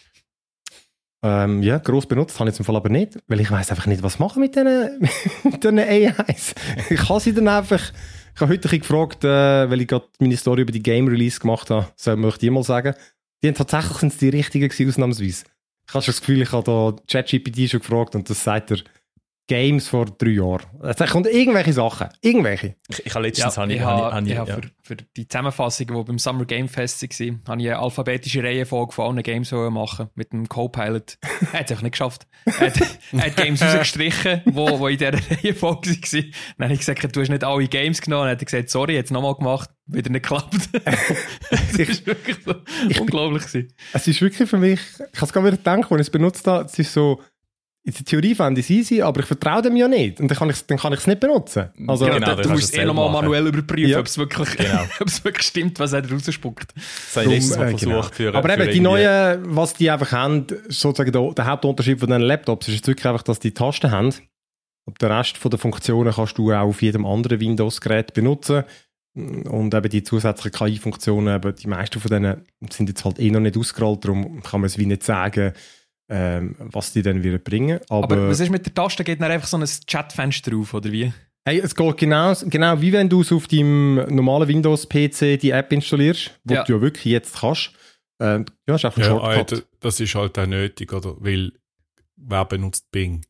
Ähm, ja, gross benutzt habe ich jetzt im Fall aber nicht, weil ich weiss einfach nicht, was machen mit diesen, mit diesen A Is. Ich habe sie dann einfach, ich habe heute ein bisschen gefragt, äh, weil ich gerade meine Story über die Game Release gemacht habe, soll man euch die mal sagen. Die haben tatsächlich sind die richtigen gewesen, ausnahmsweise. Ich habe schon das Gefühl, ich habe da ChatGPT schon gefragt und das sagt er Games vor drei Jahren. Es kommt irgendwelche Sachen. Irgendwelche. Ich, ich habe letztens ja, habe ich, ich, habe, habe, habe, ich ja. habe für, für die Zusammenfassungen, die beim Summer Game Fest waren, habe ich eine alphabetische Reihenfolge von allen Games machen mit dem Copilot. Er hat es einfach nicht geschafft. Er hat, er hat Games rausgestrichen, die wo, wo in dieser Reihenfolge waren. Dann habe ich gesagt, du hast nicht alle Games genommen. Dann hat er gesagt, sorry, jetzt nochmal gemacht. Wieder nicht geklappt. Das ist wirklich so ich, unglaublich gewesen. Es ist wirklich für mich, ich habe es gerade wieder gedacht, als ich es benutzt habe, es ist so, in der Theorie fände ich es easy, aber ich vertraue dem ja nicht. Und dann kann ich es dann kann ich es nicht benutzen. Also, genau, du, du musst es eh nochmal manuell überprüfen, ja. ob es wirklich, genau. wirklich stimmt, was er da rausspuckt. Das habe ich letztes Mal versucht. Genau. Für, aber für eben, die neuen, was die einfach haben, sozusagen der, der Hauptunterschied von diesen Laptops ist jetzt wirklich einfach, dass die Tasten haben. Und den Rest von der Funktionen kannst du auch auf jedem anderen Windows-Gerät benutzen. Und eben die zusätzlichen K I-Funktionen, eben die meisten von denen sind jetzt halt eh noch nicht ausgerollt, darum kann man es wie nicht sagen, ähm, was die dann wieder bringen. Aber, Aber was ist mit der Taste? Geht dann einfach so ein Chatfenster drauf, oder wie? Hey, es geht genau, genau wie wenn du es auf deinem normalen Windows-P C die App installierst, wo ja. du ja wirklich jetzt kannst. Äh, ja, ist einfach ein ja, Shortcut. Alter, das ist halt auch nötig, oder? Weil wer benutzt Bing?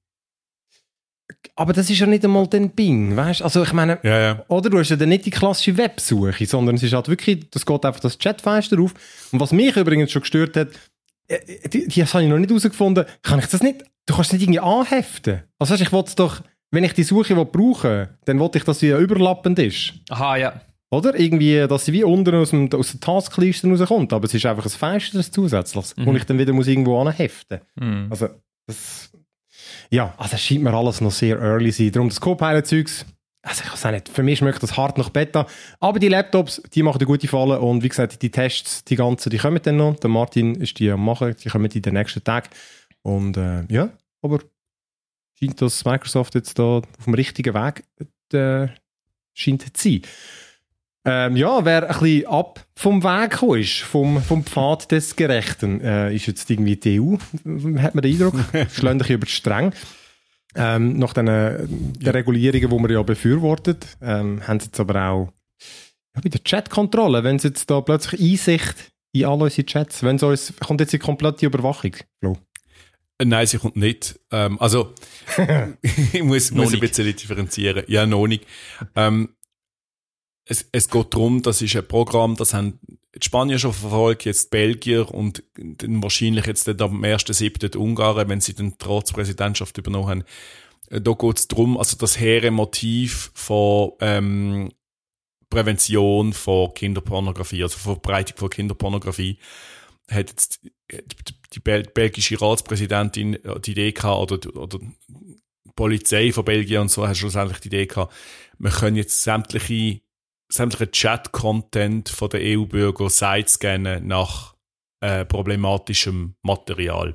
Aber das ist ja nicht einmal den Bing, weißt du? Also ich meine, Ja, ja. oder du hast ja dann nicht die klassische Websuche, sondern es ist halt wirklich, das geht einfach das Chatfenster auf. Und was mich übrigens schon gestört hat, äh, die, die, das habe ich noch nicht herausgefunden, kann ich das nicht, du kannst es nicht irgendwie anheften. Also weißt, ich will es doch, wenn ich die Suche brauche, dann will ich, dass sie ja überlappend ist. Aha, ja. Oder? Irgendwie, dass sie wie unten aus, dem, aus der Taskliste rauskommt, aber es ist einfach ein Fenster, das zusätzliches, mhm. wo ich dann wieder muss irgendwo anheften muss. Mhm. Also, das... Ja, also es scheint mir alles noch sehr early sein. Darum das Copilot-Zeugs, also ich weiß auch nicht, für mich schmeckt das hart nach Beta. Aber die Laptops, die machen eine gute Falle und wie gesagt, die Tests, die ganzen, die kommen dann noch. Der Martin ist die am machen, die kommen in den nächsten Tagen. Und äh, ja, aber scheint, dass Microsoft jetzt da auf dem richtigen Weg äh, scheint zu sein. Ähm, ja, wer ein bisschen ab vom Weg gekommen ist, vom, vom Pfad des Gerechten, äh, ist jetzt irgendwie die E U, hat man den Eindruck, schlägt ein bisschen über die Stränge. Ähm, nach den äh, ja. Regulierungen, die man ja befürwortet, ähm, haben sie jetzt aber auch ja, bei der Chat-Kontrolle, wenn sie jetzt da plötzlich Einsicht in alle unsere Chats, wenn so uns, kommt jetzt die komplette Überwachung, Flo? Nein, sie kommt nicht. Ähm, also, ich muss, muss ein bisschen differenzieren. Ja, noch nicht. Ähm, Es, es geht darum, das ist ein Programm, das haben die Spanier schon verfolgt, jetzt die Belgier und dann wahrscheinlich jetzt dann am ersten siebten die Ungarn, wenn sie dann die Ratspräsidentschaft übernommen haben. Da geht es darum, also das hehre Motiv von ähm, Prävention von Kinderpornografie, also von Verbreitung von Kinderpornografie, hat jetzt die Bel- belgische Ratspräsidentin die Idee gehabt, oder, oder die Polizei von Belgien und so hat schlussendlich die Idee gehabt, wir können jetzt sämtliche sämtliche Chat-Content von den E U-Bürgern sidescannen nach äh, problematischem Material.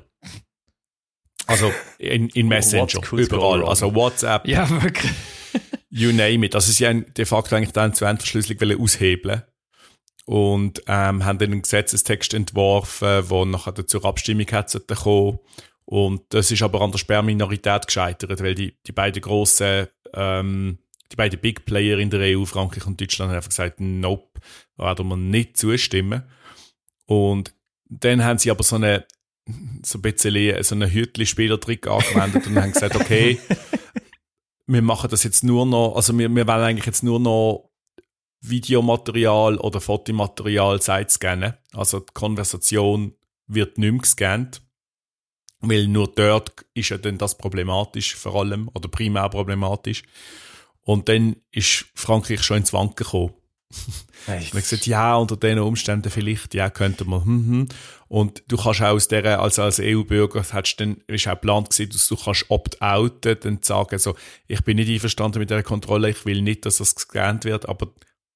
Also in, in Messenger, oh, überall. Also WhatsApp, Ja, wirklich. you name it. Also sie haben de facto eigentlich dann zur Endverschlüsselung aushebeln und ähm, haben dann einen Gesetzestext entworfen, der nachher zur Abstimmung hat kommen. Und das ist aber an der Sperrminorität gescheitert, weil die, die beiden grossen ähm, die beiden Big Player in der E U, Frankreich und Deutschland, haben einfach gesagt, nope, da werden wir nicht zustimmen. Und dann haben sie aber so eine, so ein bisschen, so einen Hütli-Spielertrick angewendet und haben gesagt, okay, wir machen das jetzt nur noch, also wir, wir wollen eigentlich jetzt nur noch Videomaterial oder Fotomaterial side-scannen. Also die Konversation wird nicht mehr gescannt, weil nur dort ist ja dann das problematisch vor allem, oder primär problematisch. Und dann ist Frankreich schon ins Wanken gekommen. Man hat gesagt, ja, unter diesen Umständen vielleicht, ja, könnte man, hm, hm. Und du kannst auch aus dieser, also als E U-Bürger, hast dann, ist auch geplant gewesen, dass du kannst opt-outen, dann sagen, so, ich bin nicht einverstanden mit dieser Kontrolle, ich will nicht, dass das gescannt wird, aber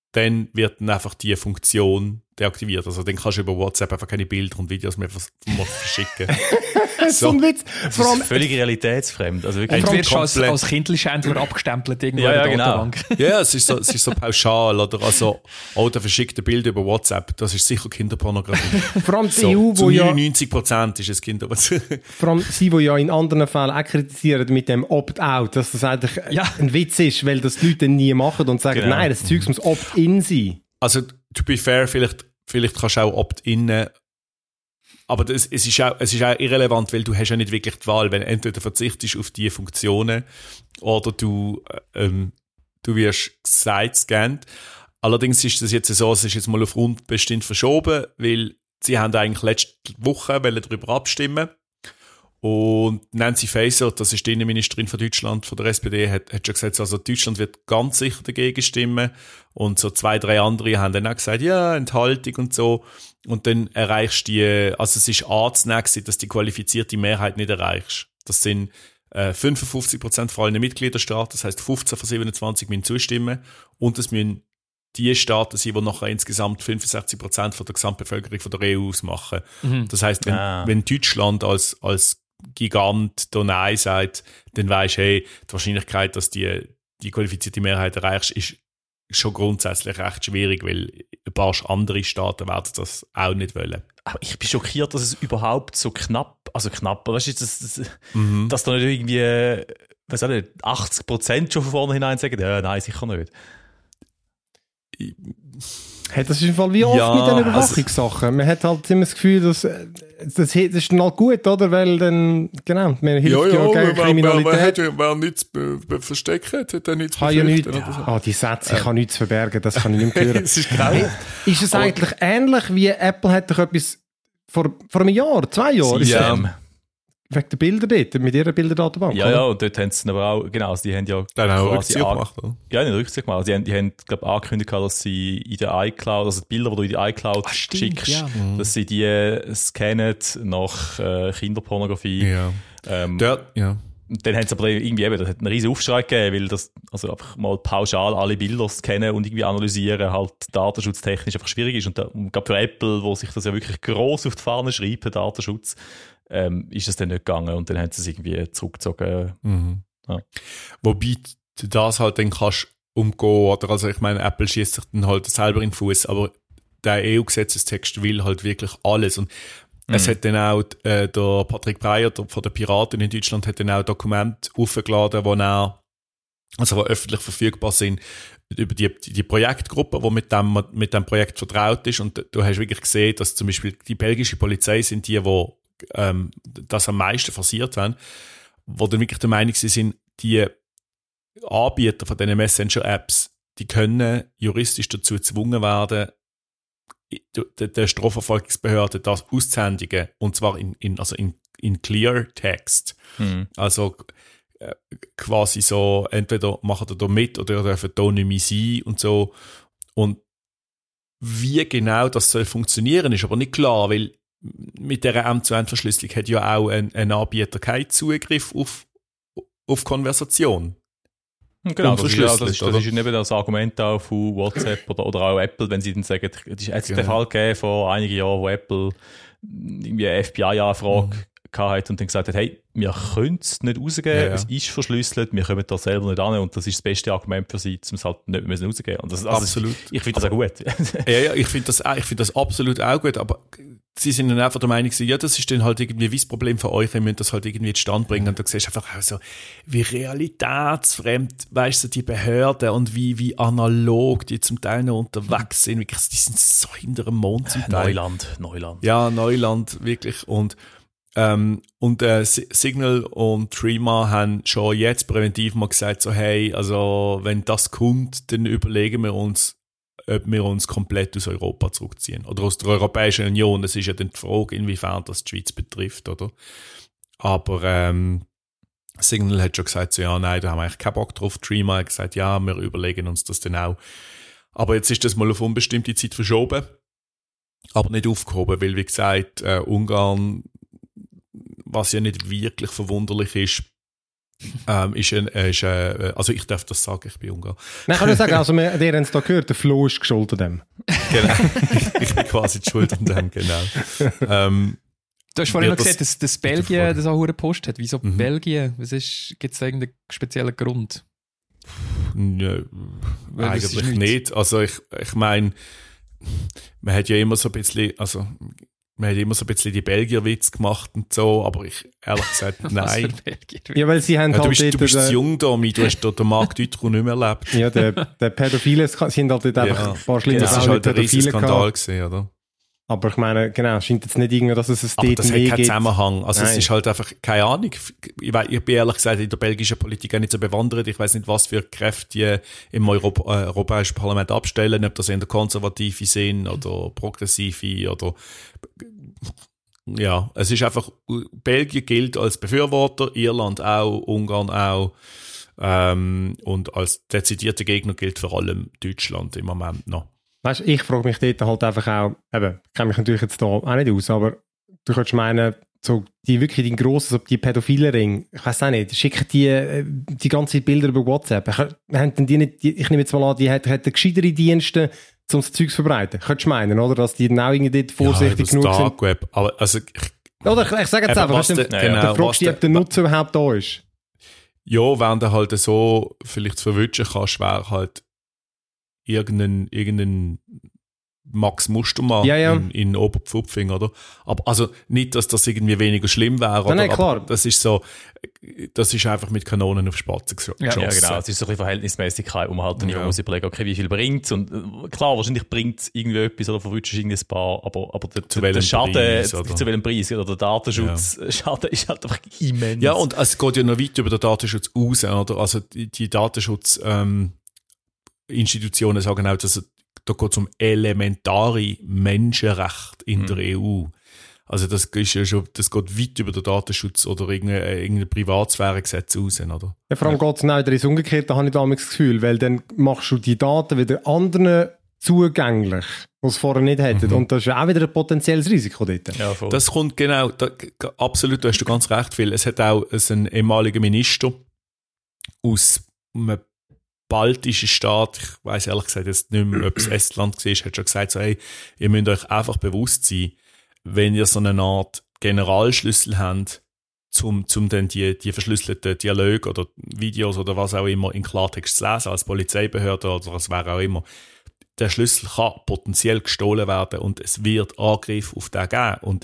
dann wird dann einfach die Funktion deaktiviert. Also dann kannst du über WhatsApp einfach keine Bilder und Videos mehr vers- verschicken. Das ist so ein Witz. Vor allem, völlig realitätsfremd. Also wirklich. Und du wirst als, komplett. als Kindlschändler abgestempelt irgendwo Ja, ja, in der genau. Datenbank. Ja, es ist so, es ist so pauschal, oder? Also, auch der verschickte Bilder über WhatsApp, das ist sicher Kinderpornografie. vor allem die So, E U, zu wo ja, neunundneunzig Prozent ist es Kinderpornografie. vor allem sie, die ja in anderen Fällen auch kritisieren mit dem Opt-out, dass das eigentlich Ja. ein Witz ist, weil das die Leute dann nie machen und sagen, Genau. nein, das Zeug muss Opt-in sein. Also, to be fair, vielleicht, vielleicht kannst du auch Opt-in, aber das, es, ist auch, es ist auch irrelevant, weil du hast ja nicht wirklich die Wahl, wenn entweder verzichtest auf die Funktionen oder du, ähm, du wirst gesagt, scannt. Allerdings ist das jetzt so, es ist jetzt mal auf unbestimmt verschoben, weil sie haben eigentlich letzte Woche darüber abstimmen. Und Nancy Faeser, das ist die Innenministerin von Deutschland, von der S P D, hat, hat schon gesagt, also Deutschland wird ganz sicher dagegen stimmen. Und so zwei, drei andere haben dann auch gesagt, ja, Enthaltung und so. Und dann erreichst du die, also es ist anzunehmen, dass die qualifizierte Mehrheit nicht erreichst. Das sind äh, fünfundfünfzig Prozent von allen Mitgliederstaaten, das heisst fünfzehn von siebenundzwanzig müssen zustimmen. Und es müssen die Staaten sind, die nachher insgesamt fünfundsechzig Prozent von der Gesamtbevölkerung von der E U ausmachen. Mhm. Das heisst, wenn, Ah. wenn Deutschland als, als Gigant da Nein sagt, dann weisst du, hey, die Wahrscheinlichkeit, dass die, die qualifizierte Mehrheit erreichst, ist schon grundsätzlich recht schwierig, weil ein paar andere Staaten werden das auch nicht wollen. Aber ich bin schockiert, dass es überhaupt so knapp, also knapp, weißt du, das, das, Mhm. dass da nicht irgendwie, äh, was auch nicht, achtzig Prozent schon von vornherein sagen, ja, nein, sicher nicht. Hey, das ist im Fall wie oft Ja, mit den also- Überwachungssachen. Man hat halt immer das Gefühl, dass äh, das, das ist dann halt gut, oder? Weil dann, genau, man hilft ja, gegen Kriminalität. wer nichts versteckt hat, hat er nichts Kann ja nichts. Ah, die Sätze, ich kann nichts verbergen, das kann ich nicht mehr hören. Es ist grau. Ist es eigentlich ähnlich wie Apple hat doch etwas vor, vor einem Jahr, zwei Jahren? ist Ja. es- Wegen der Bilder dort, mit ihrer Bilderdatenbank. Ja, oder? ja, und dort haben sie dann aber auch, genau, also die haben ja Dann auch quasi Rückzug an- gemacht, oder? Ja, nicht Rückzug gemacht. Also die haben, die haben glaube ich, angekündigt, dass sie in der iCloud, also die Bilder, die du in die iCloud Ah, stimmt, schickst, ja. dass sie die äh, scannen nach äh, Kinderpornografie. Ja. Ähm, Dort, ja. und dann haben sie aber irgendwie eben, das hat einen riesen Aufschrei gegeben, weil das, also einfach mal pauschal alle Bilder scannen und irgendwie analysieren halt datenschutztechnisch einfach schwierig ist. Und, da, und gerade für Apple, wo sich das ja wirklich gross auf die Fahne schreibt, Datenschutz, ähm, ist es dann nicht gegangen und dann haben sie es irgendwie zurückgezogen. Mhm. Ja. Wobei du das halt dann kannst umgehen, oder? Also ich meine, Apple schießt sich dann halt selber in den Fuß, aber der E U-Gesetzestext will halt wirklich alles. Und Mhm. es hat dann auch äh, der Patrick Breyer der, von der Piraten in Deutschland hat dann auch Dokumente aufgeladen, wo er, also wo öffentlich verfügbar sind, über die, die Projektgruppe, die mit dem, mit dem Projekt vertraut ist. Und du hast wirklich gesehen, dass zum Beispiel die belgische Polizei sind die, die ähm, das am meisten forciert haben, wo dann wirklich der Meinung sind, die Anbieter von diesen Messenger-Apps, die können juristisch dazu gezwungen werden, der, der Strafverfolgungsbehörde das auszuhändigen, und zwar in, in, also in, in Clear Text. Mhm. Also äh, quasi so, entweder machen ihr da mit oder ihr dürft da nicht mehr sein und so. Und wie genau das soll funktionieren, ist aber nicht klar, weil mit dieser M-zu-M-Verschlüsselung hat ja auch ein, ein Anbieter keinen Zugriff auf, auf Konversation. Genau, das ist, ja, das, Unverschlüsselt, ist, das oder? ist eben das Argument auch von WhatsApp oder, oder auch Apple, wenn sie dann sagen, es hat Ja. den Fall gegeben vor einigen Jahren, wo Apple irgendwie eine F B I-Anfrage gehabt und dann gesagt hat, hey, wir können es nicht rausgeben, Ja, ja. es ist verschlüsselt, wir kommen da selber nicht an und das ist das beste Argument für sie, um es halt nicht mehr rausgeben. Und das, also Absolut. Ich finde das auch gut. Ja, ja, ich finde das, auch- ich finde das absolut auch gut, aber sie sind dann einfach der Meinung, ja, das ist dann halt irgendwie wie das Problem für euch, ihr müsst das halt irgendwie in Stand bringen. Und du siehst einfach auch so, wie realitätsfremd, weißt du, die Behörden und wie, wie analog die zum Teil noch unterwegs sind. Wirklich, die sind so hinter dem Mond zum Teil. Neuland, Neuland. Ja, Neuland, wirklich. Und, ähm, und äh, Si- Signal und Trima haben schon jetzt präventiv mal gesagt, so, hey, also wenn das kommt, dann überlegen wir uns, ob wir uns komplett aus Europa zurückziehen. Oder aus der Europäischen Union. Das ist ja dann die Frage, inwiefern das die Schweiz betrifft, oder? Aber ähm, Signal hat schon gesagt, so, ja, nein, da haben wir eigentlich keinen Bock drauf. Trima hat gesagt, ja, wir überlegen uns das dann auch. Aber jetzt ist das mal auf unbestimmte Zeit verschoben. Aber nicht aufgehoben, weil, wie gesagt, äh, Ungarn, was ja nicht wirklich verwunderlich ist, ähm, ist ein, äh, ist, äh, also ich darf das sagen, ich bin Ungar. Nein, ich kann nicht sagen, also wir, ihr habt es da gehört, der Flo ist schuld an dem. Genau, ich, ich bin quasi die Schuld an dem, genau. Ähm, Du hast vorhin noch das- gesagt, dass, dass Frage. Belgien das auch einen Post hat. Wieso Mhm. Belgien? Was ist, gibt es da irgendeinen speziellen Grund? Nö, Weil das ist eigentlich nichts. nicht. Also ich, ich meine, man hat ja immer so ein bisschen, also man hat immer so ein bisschen die Belgier-Witz gemacht und so, aber ich, ehrlich gesagt, Was nein. für Belgien? Ja, weil sie haben Ja, du halt bist, du dort, bist äh, zu jung, Domi, du hast dort den Marc Dutroux nicht mehr erlebt. ja, der, der Pädophile, es sind halt dort einfach Ja. ein paar schlimme Das Fälle ist mit halt ein riesen Pädophilen Skandal gehabt. gewesen, oder? Aber ich meine, genau, es scheint jetzt nicht irgendwie, dass es ein Aber dort das hat mehr keinen gibt. Zusammenhang. Also es Nein. ist halt einfach, keine Ahnung. Ich, wei- ich bin ehrlich gesagt in der belgischen Politik auch nicht so bewandert. Ich weiß nicht, was für Kräfte die im Europ äh, Europäischen Parlament abstellen, ob das eher Konservative sind oder Progressive oder ja, es ist einfach, Belgien gilt als Befürworter, Irland auch, Ungarn auch ähm, und als dezidierte Gegner gilt vor allem Deutschland im Moment noch. Weißt du, ich frage mich dort halt einfach auch, eben, ich kenne mich natürlich jetzt da auch nicht aus, aber du könntest meinen, so die wirklich die grossen, so die pädophilen Ringe, ich weiß auch nicht, schicken die äh, die ganzen Bilder über WhatsApp. Ich, haben denn die nicht, die, ich nehme jetzt mal an, die hätten hätten gescheitere Dienste, um das Zeug zu verbreiten. Könntest du meinen, oder? Dass die dann auch irgendwie dort vorsichtig ja, genug sind. Dark Web, aber also ich, Oder ich, ich sage jetzt Eben, einfach, was weißt du, der- dann, genau, dann fragst was du dich, ob der der- Nutzen überhaupt da ist. ja, wenn du halt so vielleicht verwünschen kannst, wäre halt irgendein, irgendein Max Mustermann Ja, ja. in, in Oberpfupfing, oder? Aber also nicht, dass das irgendwie weniger schlimm wäre, oder? nein, klar. Aber das ist so, das ist einfach mit Kanonen auf Spatzen geschossen. Ja, Ja, genau. Es ist so ein bisschen Verhältnismäßigkeit, wo man halt dann Ja. ja. muss überlegen, okay, wie viel bringt es. Und äh, klar, wahrscheinlich bringt es irgendwie etwas oder verwünschst du irgendwie ein paar, aber, aber der, Zu der, der welchem Schaden, Preis, oder? zu welchem Preis, oder der Datenschutz-Schaden ist halt einfach immens. Ja, und es geht ja noch weit über den Datenschutz raus, oder? Also die, die Datenschutz, ähm, Institutionen sagen auch, dass es, da geht es um elementare Menschenrechte in der E U. Also das ist ja schon, das geht weit über den Datenschutz oder irgendein, irgendein Privatsphäregesetz raus, oder? Ja, vor allem geht es dann wieder ins Umgekehrte, habe ich damals das Gefühl, weil dann machst du die Daten wieder anderen zugänglich, die es vorher nicht hätten. Mhm. Und das ist ja auch wieder ein potenzielles Risiko dort. Ja, voll. Das kommt genau, da, absolut, da hast du ganz recht viel. Es hat auch einen ehemaligen Minister aus einem baltischen Staat, ich weiss ehrlich gesagt jetzt nicht mehr, ob es Estland war, hat schon gesagt, so, hey, ihr müsst euch einfach bewusst sein, wenn ihr so eine Art Generalschlüssel habt, zum, zum dann die, die verschlüsselten Dialoge oder Videos oder was auch immer in Klartext zu lesen, als Polizeibehörde oder was wäre auch immer, der Schlüssel kann potenziell gestohlen werden und es wird Angriffe auf den geben. Und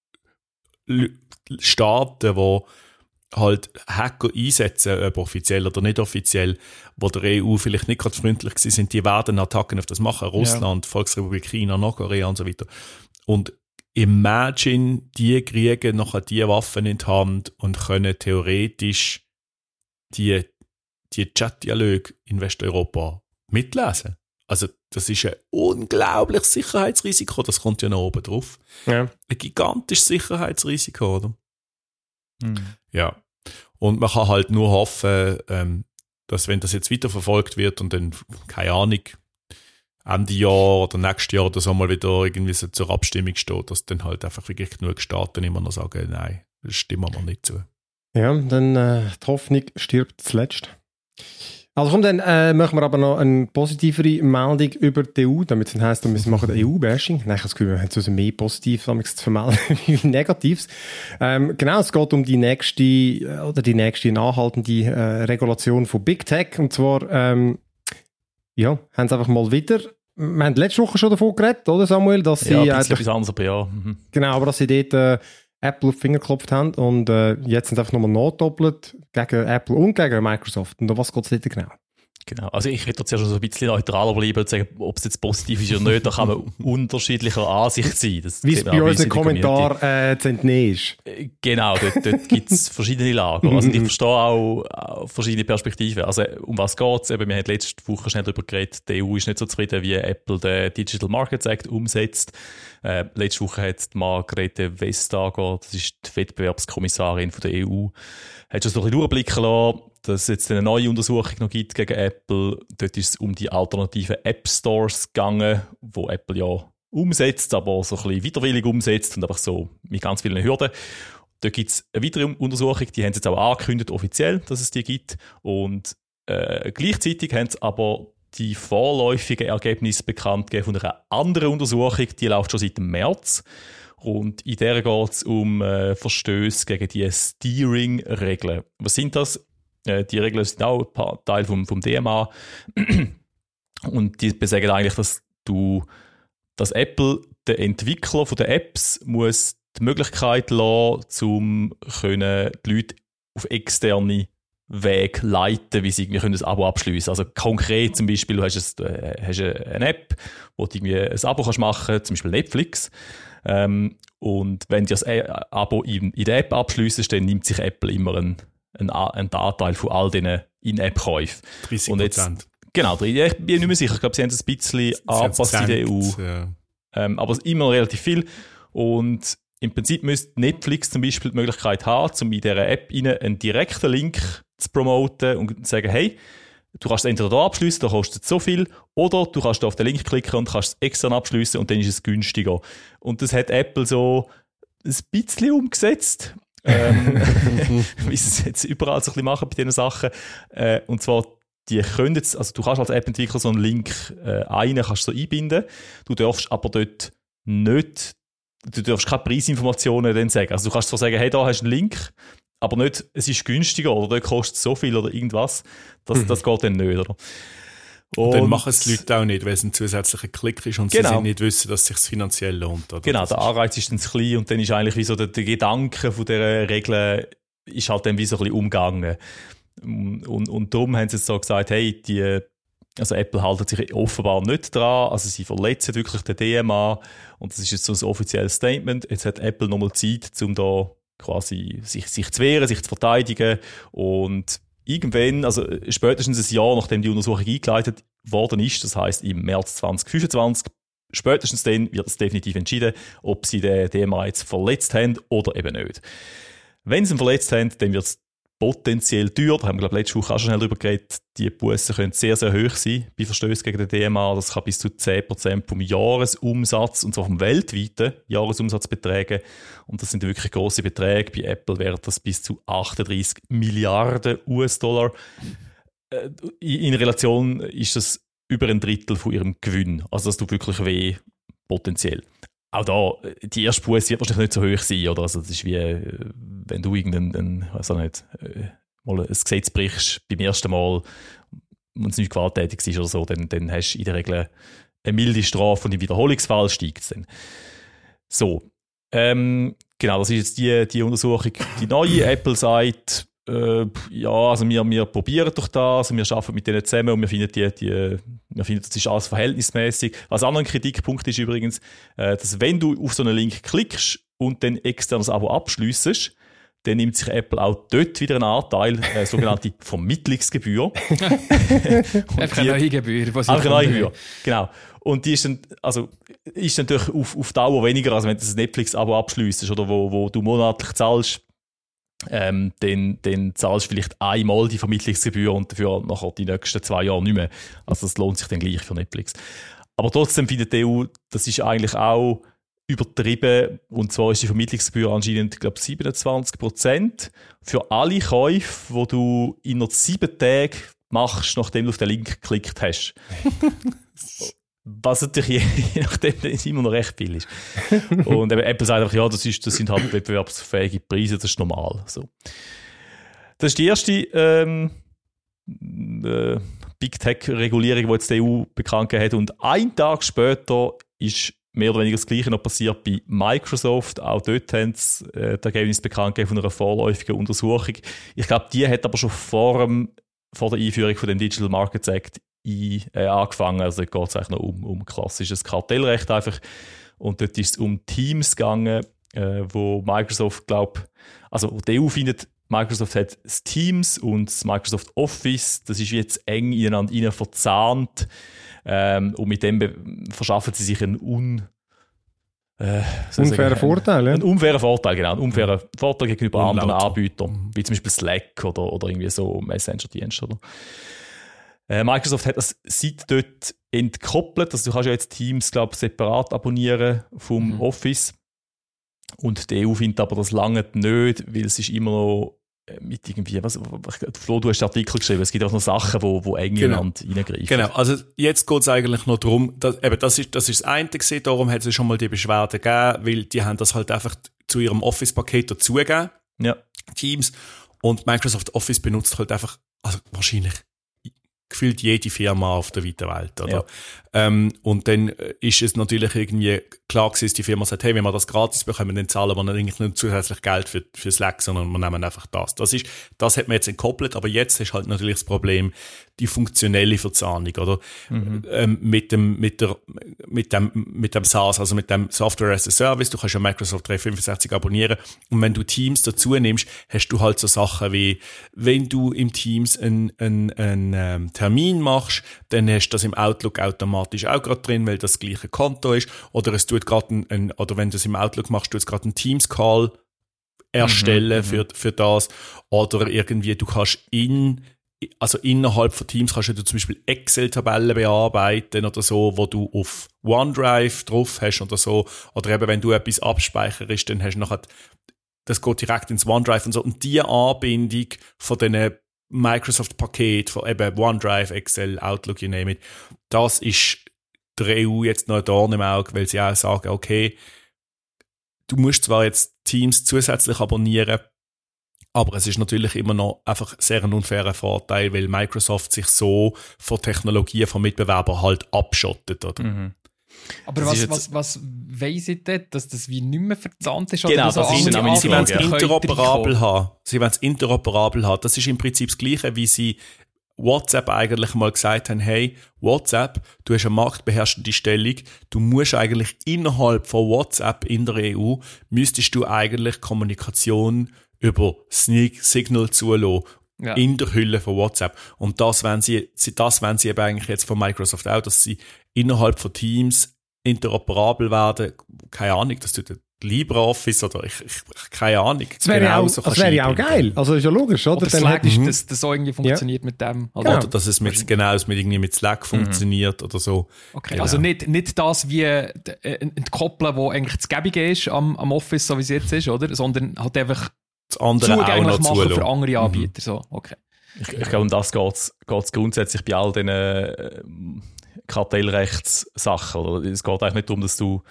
L- Staaten, die halt Hacker einsetzen, ob offiziell oder nicht offiziell, wo der E U vielleicht nicht gerade freundlich gewesen sind, die werden Attacken auf das machen. Russland, Volksrepublik China, Nordkorea und so weiter. Und imagine, die kriegen nachher die Waffen in die Hand und können theoretisch die, die Chat-Dialoge in Westeuropa mitlesen. Also das ist ein unglaubliches Sicherheitsrisiko, das kommt ja noch oben drauf. Ja. Ein gigantisches Sicherheitsrisiko, oder? Hm. Ja. Und man kann halt nur hoffen, ähm, dass wenn das jetzt weiterverfolgt wird und dann, keine Ahnung, Ende Jahr oder nächstes Jahr oder so mal wieder irgendwie so zur Abstimmung steht, dass dann halt einfach wirklich genug Staaten immer noch sagen, nein, das stimmen wir nicht zu. Ja, dann äh, die Hoffnung stirbt zuletzt. Also komm, dann äh, machen wir aber noch eine positivere Meldung über die E U, damit es dann heisst, wir machen E U-Bashing. Nein, ich habe das Gefühl, wir haben so mehr Positives zu vermelden wie Negatives. Ähm, genau, es geht um die nächste, äh, oder die nächste nachhaltende äh, Regulation von Big Tech. Und zwar, ähm, ja, haben sie einfach mal wieder, wir haben letzte Woche schon davon geredet, oder Samuel, dass sie Ja, ein bisschen eigentlich, etwas anderes, aber ja. Mhm. genau, aber dass sie dort äh, Apple auf die Finger geklopft haben und äh, jetzt sind sie einfach nochmal nachdoppelt gegen Apple und gegen Microsoft. Und um was geht es dort genau? Genau. Also ich hätte jetzt ja schon so ein bisschen neutraler bleiben und sagen, ob es jetzt positiv ist oder nicht, da kann man unterschiedlicher Ansicht sein. Das Wie es sieht man bei auch uns in den Community. Kommentaren äh, zu entnehmen ist. Äh, Genau, dort, dort gibt es verschiedene Lager. Also ich verstehe auch, auch verschiedene Perspektiven. Also um was geht es? Wir haben letzte Woche schnell darüber geredet, die E U ist nicht so zufrieden, wie Apple den Digital Markets Act umsetzt. Äh, letzte Woche hat Margrethe Vestager, das ist die Wettbewerbskommissarin von der E U, hat schon so ein bisschen durchblicken lassen, dass es jetzt eine neue Untersuchung noch gibt gegen Apple. Dort ist es um die alternativen App Stores gegangen, wo Apple ja umsetzt, aber so ein bisschen widerwillig umsetzt und einfach so mit ganz vielen Hürden. da gibt es eine weitere Untersuchung, die haben es jetzt auch angekündigt, offiziell, dass es die gibt. Und äh, gleichzeitig haben sie aber die vorläufigen Ergebnisse bekannt gegeben von einer anderen Untersuchung, die läuft schon seit dem März. Und in der geht es um äh, Verstöße gegen die Steering-Regeln. Was sind das? Äh, die Regeln sind auch ein paar Teil vom, vom D M A. Und die besagen eigentlich, dass du, dass Apple den Entwickler von den Apps muss die Möglichkeit lassen, um können die Leute auf externe Wege leiten, wie sie irgendwie ein Abo abschliessen können. Also konkret zum Beispiel, du hast, ein, äh, hast eine App, wo du irgendwie ein Abo kannst machen kannst, zum Beispiel Netflix. Ähm, und wenn du das Abo in, in der App abschliessest, dann nimmt sich Apple immer einen, einen, einen Anteil von all diesen In-App-Käufen. dreißig Prozent. Genau, ich bin nicht mehr sicher. Ich glaube, sie haben es ein bisschen angepasst in der E U. Ja. Ähm, aber immer relativ viel. Und im Prinzip müsste Netflix zum Beispiel die Möglichkeit haben, um in dieser App rein einen direkten Link zu promoten und zu sagen, hey, du kannst es entweder hier abschliessen, da kostet es so viel, oder du kannst auf den Link klicken und kannst es extern abschliessen und dann ist es günstiger. Und das hat Apple so ein bisschen umgesetzt. ähm, wie sie es jetzt überall so ein bisschen machen bei diesen Sachen. Äh, und zwar die können jetzt, also du kannst als App-Entwickler so einen Link äh, ein, kannst so einbinden. Du darfst aber dort nicht, du darfst keine Preisinformationen dann sagen. Also du kannst zwar sagen, hey, da hast du einen Link, aber nicht, es ist günstiger oder dort kostet es so viel oder irgendwas. Das, mhm. das geht dann nicht, oder? Und, und dann machen es die Leute auch nicht, weil es ein zusätzlicher Klick ist und genau. sie nicht wissen, dass es sich finanziell lohnt. Oder? Genau, der Anreiz ist dann zu klein und dann ist eigentlich wie so der, der Gedanke von dieser Regel ist halt dann wie so ein bisschen umgegangen. Und, und, und darum haben sie jetzt so gesagt, hey, die, also Apple haltet sich offenbar nicht dran, also sie verletzen wirklich den D M A und das ist jetzt so ein offizielles Statement. Jetzt hat Apple nochmal Zeit, um da quasi sich, sich zu wehren, sich zu verteidigen und irgendwann, also spätestens ein Jahr, nachdem die Untersuchung eingeleitet worden ist, das heisst im März zwanzig fünfundzwanzig, spätestens dann wird es definitiv entschieden, ob sie den D M A jetzt verletzt haben oder eben nicht. Wenn sie ihn verletzt haben, dann wird es potenziell teuer, da haben wir glaube letzte Woche auch schon schnell darüber geredet, die Bussen können sehr, sehr hoch sein bei Verstößen gegen den D M A, das kann bis zu zehn Prozent vom Jahresumsatz, und zwar vom weltweiten Jahresumsatz betragen, und das sind wirklich grosse Beträge, bei Apple wären das bis zu achtunddreißig Milliarden U S-Dollar. In Relation ist das über ein Drittel von ihrem Gewinn, also das tut wirklich weh, potenziell. Auch da, die erste Busse wird wahrscheinlich nicht so hoch sein, oder? Also das ist wie, wenn du irgendein, weiß auch nicht, mal ein Gesetz brichst beim ersten Mal und es nicht gewalttätig ist oder so, dann, dann hast du in der Regel eine milde Strafe und im Wiederholungsfall steigt es dann. So, ähm, genau, das ist jetzt die, die Untersuchung. Die neue Apple sagt, äh, ja, also wir, wir probieren doch das, wir arbeiten mit denen zusammen und wir finden, die, die, wir finden, das ist alles verhältnismäßig. Was anderer Kritikpunkt ist übrigens, äh, dass wenn du auf so einen Link klickst und dann externes Abo abschliessest, dann nimmt sich Apple auch dort wieder einen Anteil, äh, sogenannte Vermittlungsgebühr. Einfach eine neue Gebühr. Einfach eine neue Gebühr, genau. Und die ist dann, also, ist dann natürlich auf, auf Dauer weniger, als wenn du das Netflix-Abo abschliessest oder wo, wo du monatlich zahlst. Ähm, dann, dann zahlst du vielleicht einmal die Vermittlungsgebühr und dafür nachher die nächsten zwei Jahre nicht mehr. Also das lohnt sich dann gleich für Netflix. Aber trotzdem findet die E U, das ist eigentlich auch übertrieben, und zwar ist die Vermittlungsgebühr anscheinend, ich glaube, siebenundzwanzig Prozent für alle Käufe, die du innerhalb sieben Tagen machst, nachdem du auf den Link geklickt hast. Was natürlich je nachdem immer noch recht viel ist. Und eben Apple sagt einfach, ja, das, ist, das sind halt wettbewerbsfähige Preise, das ist normal. So. Das ist die erste ähm, äh, Big Tech-Regulierung, die jetzt die E U bekannt gegeben hat. Und einen Tag später ist mehr oder weniger das Gleiche noch passiert bei Microsoft. Auch dort haben sie äh, das Ergebnis bekannt gegeben von einer vorläufigen Untersuchung. Ich glaube, die hat aber schon vor, dem, vor der Einführung von dem Digital Markets Act ein, äh, angefangen. Also dort geht es eigentlich noch um, um klassisches Kartellrecht einfach. Und dort ist es um Teams gegangen, äh, wo Microsoft, glaube also die E U findet, Microsoft hat das Teams und das Microsoft Office, das ist jetzt eng ineinander rein verzahnt. Ähm, und mit dem be- verschaffen sie sich einen un, äh, unfairen Vorteil. Ja? Einen unfairen Vorteil, genau. Einen unfairen Vorteil gegenüber Unlauter. anderen Anbietern, wie zum Beispiel Slack oder, oder irgendwie so Messenger-Dienste. Oder? Äh, Microsoft hat das seit dort entkoppelt. Also du kannst ja jetzt Teams, glaube ich, separat abonnieren vom mhm. Office. Und die E U findet aber, das lange nicht, weil es ist immer noch mit irgendwie, was, Flo, du hast den Artikel geschrieben, es gibt auch noch Sachen, wo, wo eng ineinander genau. reingreifen. Genau, also jetzt geht es eigentlich noch darum, dass, eben, das ist das, ist das eine gewesen, darum hat es schon mal die Beschwerde gegeben, weil die haben das halt einfach zu ihrem Office-Paket dazugegeben, ja. Teams, und Microsoft Office benutzt halt einfach, also wahrscheinlich gefühlt jede Firma auf der weiten Welt, oder? Ja. Ähm, und dann ist es natürlich irgendwie klar gewesen, dass die Firma sagt, hey, wenn wir das gratis bekommen, dann zahlen wir dann eigentlich nicht zusätzlich Geld für, für Slack, sondern wir nehmen einfach das. Das ist, das hat man jetzt entkoppelt, aber jetzt ist halt natürlich das Problem, die funktionelle Verzahnung, oder? Mhm. Ähm, mit dem, mit der, mit dem, mit dem SaaS, also mit dem Software as a Service. Du kannst ja Microsoft dreihundertfünfundsechzig abonnieren. Und wenn du Teams dazu nimmst, hast du halt so Sachen wie, wenn du im Teams einen, einen, einen ähm, Termin machst, dann hast du das im Outlook automatisch auch gerade drin, weil das gleiche Konto ist. Oder es tut gerade ein, ein, oder wenn du es im Outlook machst, tut es gerade einen Teams-Call erstellen mhm, für, für das. Oder irgendwie, du kannst in, also innerhalb von Teams kannst du zum Beispiel Excel-Tabellen bearbeiten oder so, wo du auf OneDrive drauf hast oder so. Oder eben, wenn du etwas abspeicherst, dann hast du nachher, das geht direkt ins OneDrive und so. Und die Anbindung von diesen Microsoft-Paket, von eben OneDrive, Excel, Outlook, you name it, das ist der E U jetzt noch ein Dorn im Auge, weil sie auch sagen, okay, du musst zwar jetzt Teams zusätzlich abonnieren, aber es ist natürlich immer noch einfach sehr ein unfairer Vorteil, weil Microsoft sich so von Technologien von Mitbewerbern halt abschottet, oder? Mhm. Aber was, was, was weiss ich denn, dass das wie nicht mehr verzahnt ist? Genau, oder das ist andere nämlich Sie wollen es Anbieter interoperabel reinkommen? haben. Sie wollen es interoperabel haben. Das ist im Prinzip das Gleiche, wie sie WhatsApp eigentlich mal gesagt haben, hey, WhatsApp, du hast eine marktbeherrschende Stellung, du musst eigentlich innerhalb von WhatsApp in der E U, müsstest du eigentlich Kommunikation über Signal zulassen. Ja. In der Hülle von WhatsApp. Und das wollen sie, das wollen sie eben eigentlich jetzt von Microsoft auch, dass sie innerhalb von Teams interoperabel werden. Keine Ahnung, das tut LibreOffice oder ich, ich keine Ahnung. Das wäre genau ja auch, so das wäre ja auch geil. Also ist ja logisch, oder? Oder Dann Slack, hättest- dass das so irgendwie funktioniert ja. mit dem. Also, Oder dass es mit, genau, mit, irgendwie mit Slack funktioniert mhm. oder so. Okay, genau. also nicht, nicht das wie äh, entkoppeln, wo eigentlich das Gäbige ist am, am Office, so wie es jetzt ist, oder? Sondern halt einfach das andere zugänglich auch noch machen zulassen. für andere Anbieter. Mhm. So, okay. Ich, ich glaube, um das geht es grundsätzlich bei all diesen äh, Kartellrechtssachen. Oder? Es geht eigentlich nicht darum, dass du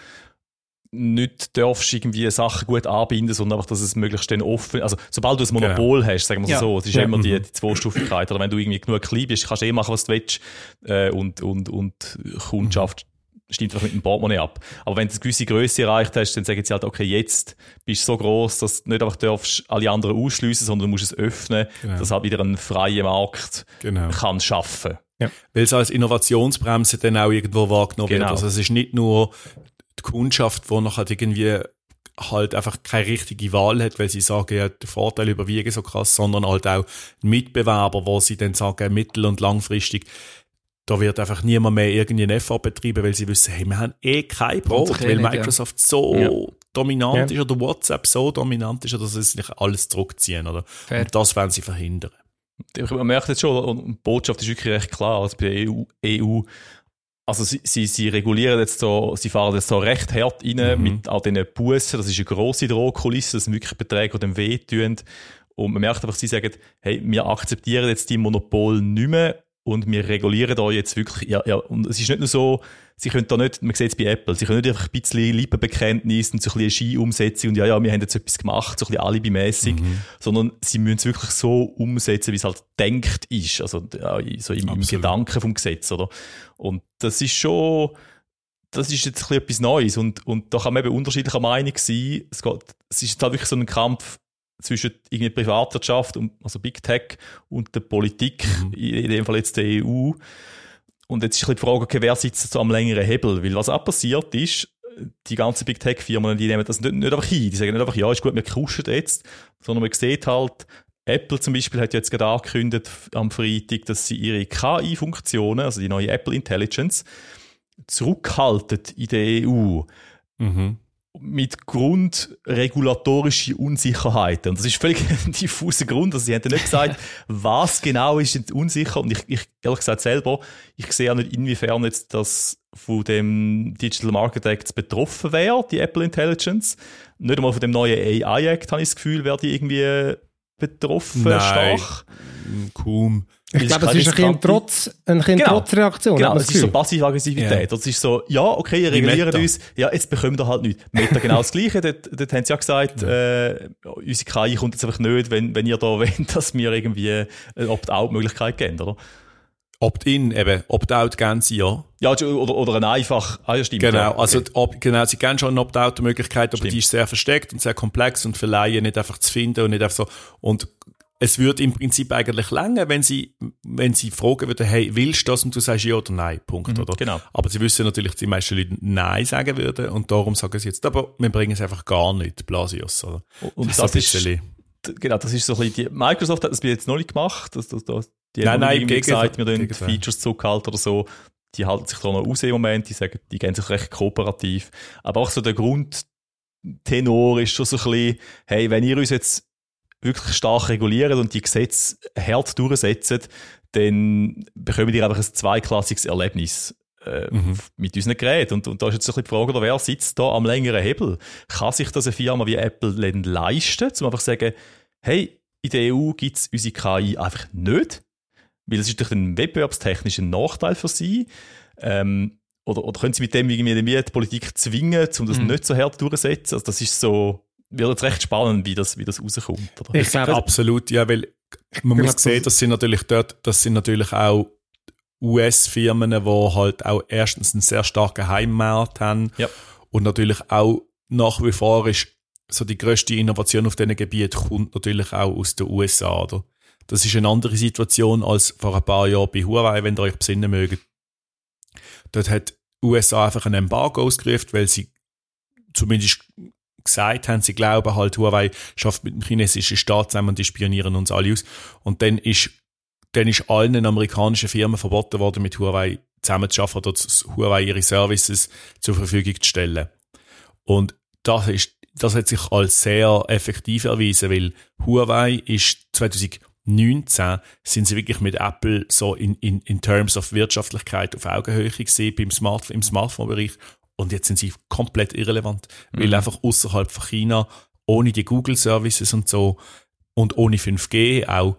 nicht darfst irgendwie Sachen gut anbinden, sondern einfach, dass es möglichst dann offen, also sobald du ein Monopol genau. hast, sagen wir ja. so, es ist ja immer die, die Zweistufigkeit, oder wenn du irgendwie genug klein bist, kannst du eh machen, was du willst, äh, und, und, und Kundschaft stimmt einfach mit dem Portemonnaie ab. Aber wenn du eine gewisse Grösse erreicht hast, dann sagen sie halt, okay, jetzt bist du so gross, dass du nicht einfach darfst alle anderen ausschliessen, sondern du musst es öffnen, genau. dass halt wieder ein freier Markt genau. kann schaffen. Ja. Weil es als Innovationsbremse dann auch irgendwo wahrgenommen genau. wird. Also es ist nicht nur die Kundschaft, die nachher irgendwie halt einfach keine richtige Wahl hat, weil sie sagen, ja, der Vorteil überwiegen so krass, sondern halt auch Mitbewerber, wo sie dann sagen, mittel- und langfristig, da wird einfach niemand mehr irgendwie einen Effort betreiben, weil sie wissen, hey, wir haben eh kein Brot, weil nicht, Microsoft ja. so ja. dominant ja. ist oder WhatsApp so dominant ist, dass sie sich alles zurückziehen, oder? Fair. Und das wollen sie verhindern. Man merkt jetzt schon, und die Botschaft ist wirklich recht klar, also bei der E U, E U also sie, sie, sie regulieren jetzt so, sie fahren jetzt so recht hart rein mhm. mit all diesen Bussen, das ist eine grosse Drohkulisse, das sind wirklich Beträge, die dem wehtun. Und man merkt einfach, sie sagen, hey, wir akzeptieren jetzt die Monopol nicht mehr, und wir regulieren da jetzt wirklich, ja, ja, und es ist nicht nur so, sie können da nicht, man sieht es bei Apple, sie können nicht einfach ein bisschen Lippenbekenntnis und so ein bisschen eine Ski-Umsetzung und ja, ja, wir haben jetzt etwas gemacht, so ein bisschen alibimässig, mhm. sondern sie müssen es wirklich so umsetzen, wie es halt denkt ist, also ja, so im, im Gedanken vom Gesetz, oder? Und das ist schon, das ist jetzt ein bisschen etwas Neues und, und da kann man eben unterschiedlicher Meinung sein, es geht, es ist halt wirklich so ein Kampf zwischen irgendwie Privatwirtschaft, und, also Big Tech, und der Politik, mhm. in dem Fall jetzt der E U. Und jetzt ist die Frage, okay, wer sitzt so am längeren Hebel? Weil was auch passiert ist, die ganzen Big Tech-Firmen, die nehmen das nicht, nicht einfach hin. Die sagen nicht einfach, ja, ist gut, wir kuschen jetzt, sondern man sieht halt, Apple zum Beispiel hat jetzt gerade angekündigt am Freitag, dass sie ihre K I-Funktionen, also die neue Apple Intelligence, zurückhalten in der E U. Mhm. mit grundregulatorischen Unsicherheiten. Und das ist völlig ein diffuser Grund. Also sie haben ja nicht gesagt, was genau ist jetzt unsicher. Und ich, ich ehrlich gesagt selber, ich sehe auch nicht, inwiefern jetzt das von dem Digital Market Act betroffen wäre, die Apple Intelligence. Nicht einmal von dem neuen A I Act habe ich das Gefühl, wäre die irgendwie betroffen, Nein. stark. Kaum. Ich glaube, es ist ein bisschen Trotz, ein bisschen Genau. Trotzreaktion. Genau, hat man es das ist so Gefühl. Passiv-Aggressivität. Ja. Das ist so, ja, okay, ihr Wie reguliert Meta. uns, ja, jetzt bekommen wir halt nichts. Meta genau das Gleiche, dort, dort haben sie ja gesagt, äh, unsere K I kommt jetzt einfach nicht, wenn, wenn ihr da wollt, dass wir irgendwie eine Opt-out-Möglichkeit geben, oder? Opt-in, eben, Opt-out geben sie ja. Ja, oder, oder ein einfach, ah ja, stimmt. Genau, ja, okay. also ob, genau, sie kennen schon eine Opt-out-Möglichkeit, aber Stimmt. die ist sehr versteckt und sehr komplex und für Laien nicht einfach zu finden und nicht einfach so. Und es würde im Prinzip eigentlich länger, wenn sie, wenn sie fragen würden, hey, willst du das? Und du sagst ja oder nein, Punkt, Mhm, oder? genau. Aber sie wissen natürlich, dass die meisten Leute nein sagen würden und darum sagen sie jetzt, aber wir bringen es einfach gar nicht, Blasius, oder? Und Das das, ist so ein ist, bisschen- genau, das ist so ein bisschen, die, Microsoft hat das bis jetzt noch nicht gemacht, das, das, das, die Nein, haben nein, irgendwie im gesagt, wir Gegenteil. tun die Features zurückhalten oder so, die halten sich da noch raus im Moment, die sagen, die gehen sich recht kooperativ, aber auch so der Grundtenor ist schon so ein bisschen, hey, wenn ihr uns jetzt wirklich stark reguliert und die Gesetze hart durchsetzt, dann bekommen ihr einfach ein zweiklassiges Erlebnis äh, Mhm. mit unseren Geräten. Und, und da ist jetzt so ein bisschen die Frage, oder wer sitzt da am längeren Hebel? Kann sich das eine Firma wie Apple denn leisten, um einfach zu sagen, hey, in der E U gibt es unsere K I einfach nicht, weil es ist durch einen wettbewerbstechnischen Nachteil für sie. Ähm, oder, oder können sie mit dem irgendwie die Politik zwingen, um das Mhm. nicht so hart durchzusetzen? Also das ist so, wird jetzt recht spannend, wie das, wie das rauskommt. Oder? Ich glaube, Absolut, ja, weil man glaub, muss sehen, das sind natürlich dort, das sind natürlich auch U S-Firmen, die halt auch erstens einen sehr starken Heimmarkt haben Ja. und natürlich auch nach wie vor ist so die grösste Innovation auf diesen Gebiet kommt natürlich auch aus den U S A, oder? Das ist eine andere Situation als vor ein paar Jahren bei Huawei, wenn ihr euch besinnen mögt. Dort hat U S A einfach ein Embargo ausgerufen, weil sie zumindest gesagt haben, sie glauben halt, Huawei schafft mit dem chinesischen Staat zusammen und die spionieren uns alle aus. Und dann ist, dann ist allen amerikanischen Firmen verboten worden, mit Huawei zusammenzuarbeiten oder Huawei ihre Services zur Verfügung zu stellen. Und das ist, das hat sich als sehr effektiv erwiesen, weil Huawei ist zwanzig neunzehn sind sie wirklich mit Apple so in, in, in terms of Wirtschaftlichkeit auf Augenhöhe gesehen beim Smart, im Smartphone-Bereich. Und jetzt sind sie komplett irrelevant, weil Mhm. einfach außerhalb von China, ohne die Google-Services und so und ohne fünf G auch,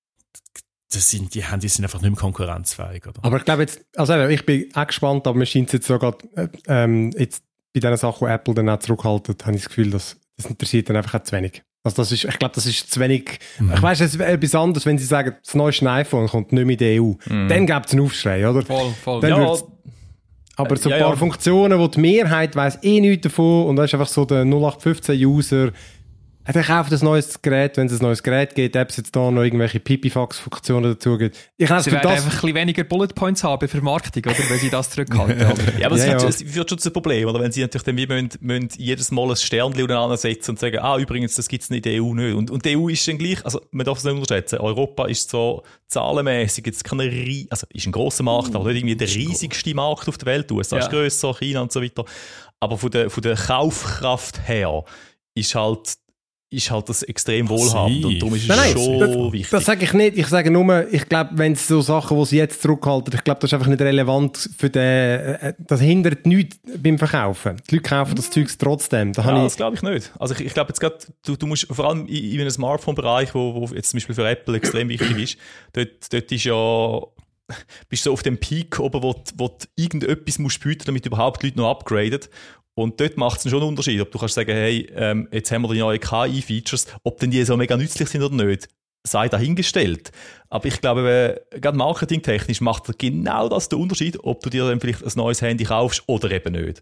das sind, die, haben, die sind einfach nicht mehr konkurrenzfähig. Oder? aber ich glaube jetzt, also eben, ich bin auch gespannt, aber mir scheint es jetzt sogar, äh, ähm, jetzt bei diesen Sachen, die Apple dann auch zurückhalten, habe ich das Gefühl, dass das interessiert dann einfach auch zu wenig. Also das ist, ich glaube, das ist zu wenig, Mhm. ich weiss, es wäre etwas anderes, wenn sie sagen, das neueste iPhone kommt nicht mehr in die E U. Mhm. Dann gibt es einen Aufschrei, oder? Voll, voll. Dann Ja, wird's- Aber so ein Ja, paar ja. Funktionen, wo die Mehrheit weiss eh nichts davon und da ist einfach so der null acht fünfzehn User, ja, der kauft ein neues Gerät, wenn es ein neues Gerät gibt, ob es jetzt da noch irgendwelche Pipifax-Funktionen dazu gibt. Ich habe Sie das werden Gefühl, einfach ein bisschen weniger Bullet Points haben bei Vermarktung, oder? Wenn sie das zurückhalten. oder? Ja, aber es, Ja, wird, ja. es wird schon zu einem Problem, oder? Wenn sie natürlich dann wie müssen, müssen jedes Mal ein Sternchen untereinander setzen und sagen, ah, übrigens, das gibt es in der E U nicht. Und, und die E U ist dann gleich, also man darf es nicht unterschätzen, Europa ist so zahlenmäßig jetzt keine Rie- also ist ein grosser Markt, aber nicht irgendwie der riesigste Markt auf der Welt. U S A Ja. ist grösser, China und so weiter. Aber von der, von der Kaufkraft her ist halt ist halt das extrem wohlhabend und darum ist es Nein, nein, schon das, wichtig. das sage ich nicht. Ich sage nur, ich glaube, wenn es so Sachen, die sie jetzt zurückhalten, ich glaube, das ist einfach nicht relevant für den, äh, das hindert nichts beim Verkaufen. Die Leute kaufen das Zeugs trotzdem. Da Ja, habe das ich, glaube ich nicht. Also ich, ich glaube jetzt gerade, du, du musst vor allem in, in einem Smartphone-Bereich, wo, wo jetzt zum Beispiel für Apple extrem wichtig ist, dort, dort ist ja, bist du so auf dem Peak oben, wo, du- wo du irgendetwas musst bieten, damit überhaupt die Leute noch upgraden. Und dort macht es schon einen Unterschied, ob du kannst sagen, hey, ähm, jetzt haben wir die neuen K I-Features, ob denn die so mega nützlich sind oder nicht, sei dahingestellt. Aber ich glaube, äh, gerade marketingtechnisch macht genau das den Unterschied, ob du dir dann vielleicht ein neues Handy kaufst oder eben nicht.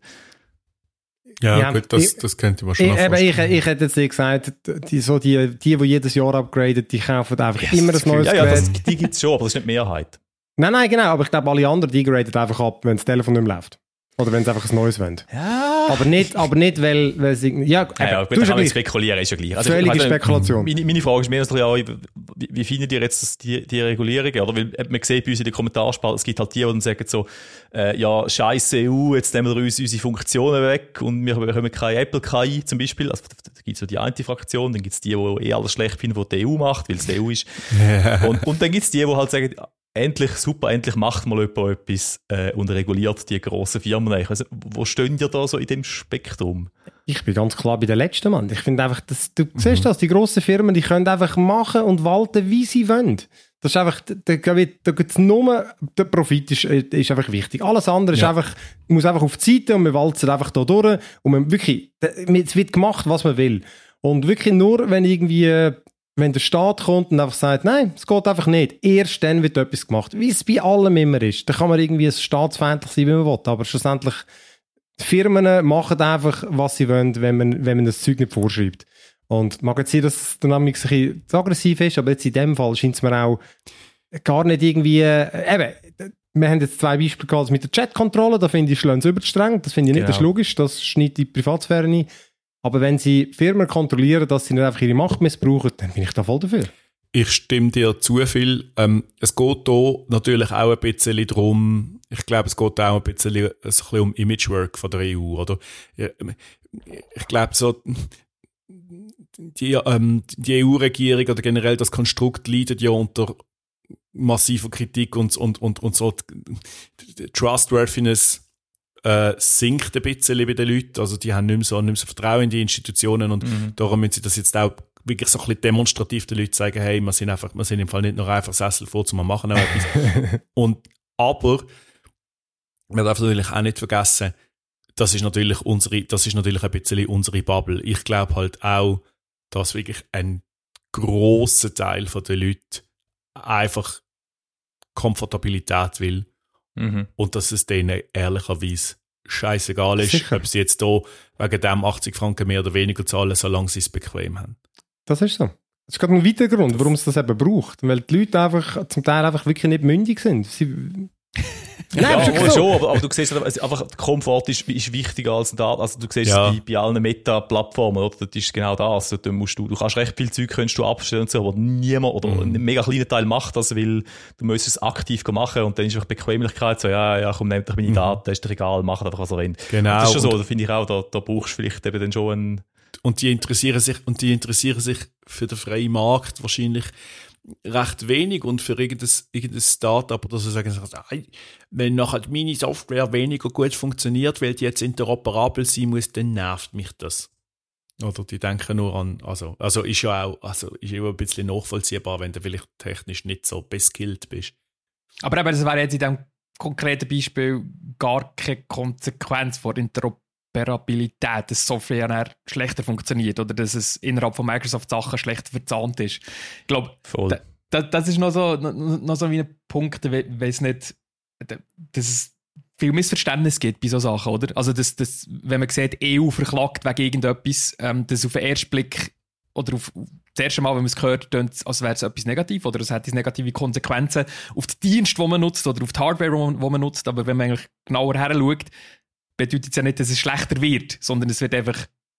Ja, Ja, gut, das, ich- das könnte man schon ich, eben, ich, vorstellen. ich hätte jetzt nicht gesagt, die, so die, die, die jedes Jahr upgraden, die kaufen einfach immer ein neues Ja, ja, Gerät. das, die gibt es schon, aber das ist nicht die Mehrheit. Nein, nein, genau, aber ich glaube, alle anderen, die graden einfach ab, wenn das Telefon nicht mehr läuft. Oder wenn sie einfach ein neues wollen. Ja. Aber nicht, aber nicht weil, weil sie... Ja, eben, Ja, ja, du gut, hast kann man ja spekulieren, ist ja gleich. Also, völlige ich meine, Spekulation. Meine, meine Frage ist mehr so, ja, wie, wie findet ihr jetzt das, die, die Regulierungen? Oder? Weil man sieht bei uns in den Kommentarspalten, es gibt halt die, die dann sagen so, äh, ja, scheisse E U, jetzt nehmen wir uns unsere Funktionen weg und wir bekommen keine Apple K I zum Beispiel. Also, da gibt es so die eine Fraktion, dann gibt es die, die eh alles schlecht finden, was die E U macht, weil es die E U ist. und, und dann gibt es die, die halt sagen, endlich, super, endlich macht mal jemand etwas äh, und reguliert die grossen Firmen. Also, wo stehen ihr da so in dem Spektrum? Ich bin ganz klar bei der letzten, Mann. Ich finde einfach, dass, du mhm. siehst das, die grossen Firmen, die können einfach machen und walten, wie sie wollen. Das ist einfach, da, da gibt's nur, der Profit ist, ist einfach wichtig. Alles andere ja. ist einfach, man muss einfach auf die Seite und man walzt einfach da durch und man wirklich, es wird gemacht, was man will. Und wirklich nur, wenn irgendwie, wenn der Staat kommt und einfach sagt, nein, es geht einfach nicht. Erst dann wird etwas gemacht. Wie es bei allem immer ist. Da kann man irgendwie staatsfeindlich sein, wie man will. Aber schlussendlich, die Firmen machen einfach, was sie wollen, wenn man, wenn man das Zeug nicht vorschreibt. Und mag jetzt sein, dass es dann ein bisschen zu aggressiv ist, aber jetzt in dem Fall scheint es mir auch gar nicht irgendwie, äh, eben, wir haben jetzt zwei Beispiele gehabt mit der Chat-Kontrolle, da finde ich, schlagen sie überstreng. Das finde ich nicht, genau. Das ist logisch, das schneidet die Privatsphäre ein. Aber wenn sie Firmen kontrollieren, dass sie nicht einfach ihre Macht missbrauchen, dann bin ich da voll dafür. Ich stimme dir zu viel. Ähm, es geht hier natürlich auch ein bisschen darum, ich glaube, es geht auch ein bisschen, ein bisschen um Imagework von der E U, oder? Ich glaube, so, die, ähm, die E U-Regierung oder generell das Konstrukt leidet ja unter massiver Kritik und, und, und, und so die Trustworthiness Äh, sinkt ein bisschen bei den Leuten. Also die haben nicht mehr so, nicht mehr so Vertrauen in die Institutionen und mhm. darum müssen sie das jetzt auch wirklich so ein bisschen demonstrativ den Leuten sagen, hey, wir sind einfach, wir sind im Fall nicht nur einfach Sessel vor, zu machen auch etwas. und, aber, man darf natürlich auch nicht vergessen, das ist natürlich unsere, das ist natürlich ein bisschen unsere Bubble. Ich glaube halt auch, dass wirklich ein grosser Teil von den Leuten einfach Komfortabilität will. Mhm. Und dass es denen ehrlicherweise scheißegal ist, sicher. Ob sie jetzt hier wegen dem achtzig Franken mehr oder weniger zahlen, solange sie es bequem haben. Das ist so. Das ist gerade ein weiterer Grund, warum es das eben braucht. Weil die Leute einfach zum Teil einfach wirklich nicht mündig sind. Sie ja, ja schon, aber, aber du siehst also einfach, Komfort ist, ist wichtiger als da. Also du siehst ja. bei, bei allen Meta-Plattformen, oder? Das ist genau das. Du, musst du, du kannst recht viel Zeug kannst du abstellen und so, aber niemand oder mhm. ein mega kleiner Teil macht das, weil du musst es aktiv machen und dann ist einfach Bequemlichkeit so, ja, ja, komm, nehmt doch meine Daten, mhm. ist doch egal, mach einfach, was ihr wollt. Genau. Und das ist schon so, da finde ich auch, da, da brauchst du vielleicht eben dann schon einen... Und die interessieren sich, und die interessieren sich für den freien Markt wahrscheinlich recht wenig und für irgendein, irgendein Start-up oder so sagen sie, hey, wenn nachher meine Software weniger gut funktioniert, weil die jetzt interoperabel sein muss, dann nervt mich das. Oder die denken nur an, also, also ist ja auch, also ist ja auch ein bisschen nachvollziehbar, wenn du vielleicht technisch nicht so beskillt bist. Aber eben, das wäre jetzt in diesem konkreten Beispiel gar keine Konsequenz vor Interoperabilität, dass Software schlechter funktioniert oder dass es innerhalb von Microsoft Sachen schlechter verzahnt ist. Ich glaube, da, das ist noch so, noch, noch so wie ein Punkt, weil es nicht, dass es viel Missverständnis gibt bei so Sachen, oder? Also, dass, dass, wenn man sieht, E U verklagt wegen irgendetwas, ähm, das auf den ersten Blick oder auf das erste Mal, wenn man es hört, klingt es, als wäre es etwas negativ oder es hat negative Konsequenzen auf den Dienst, den man nutzt oder auf die Hardware, die man, man nutzt. Aber wenn man eigentlich genauer her schaut, bedeutet es ja nicht, dass es schlechter wird, sondern es wird einfach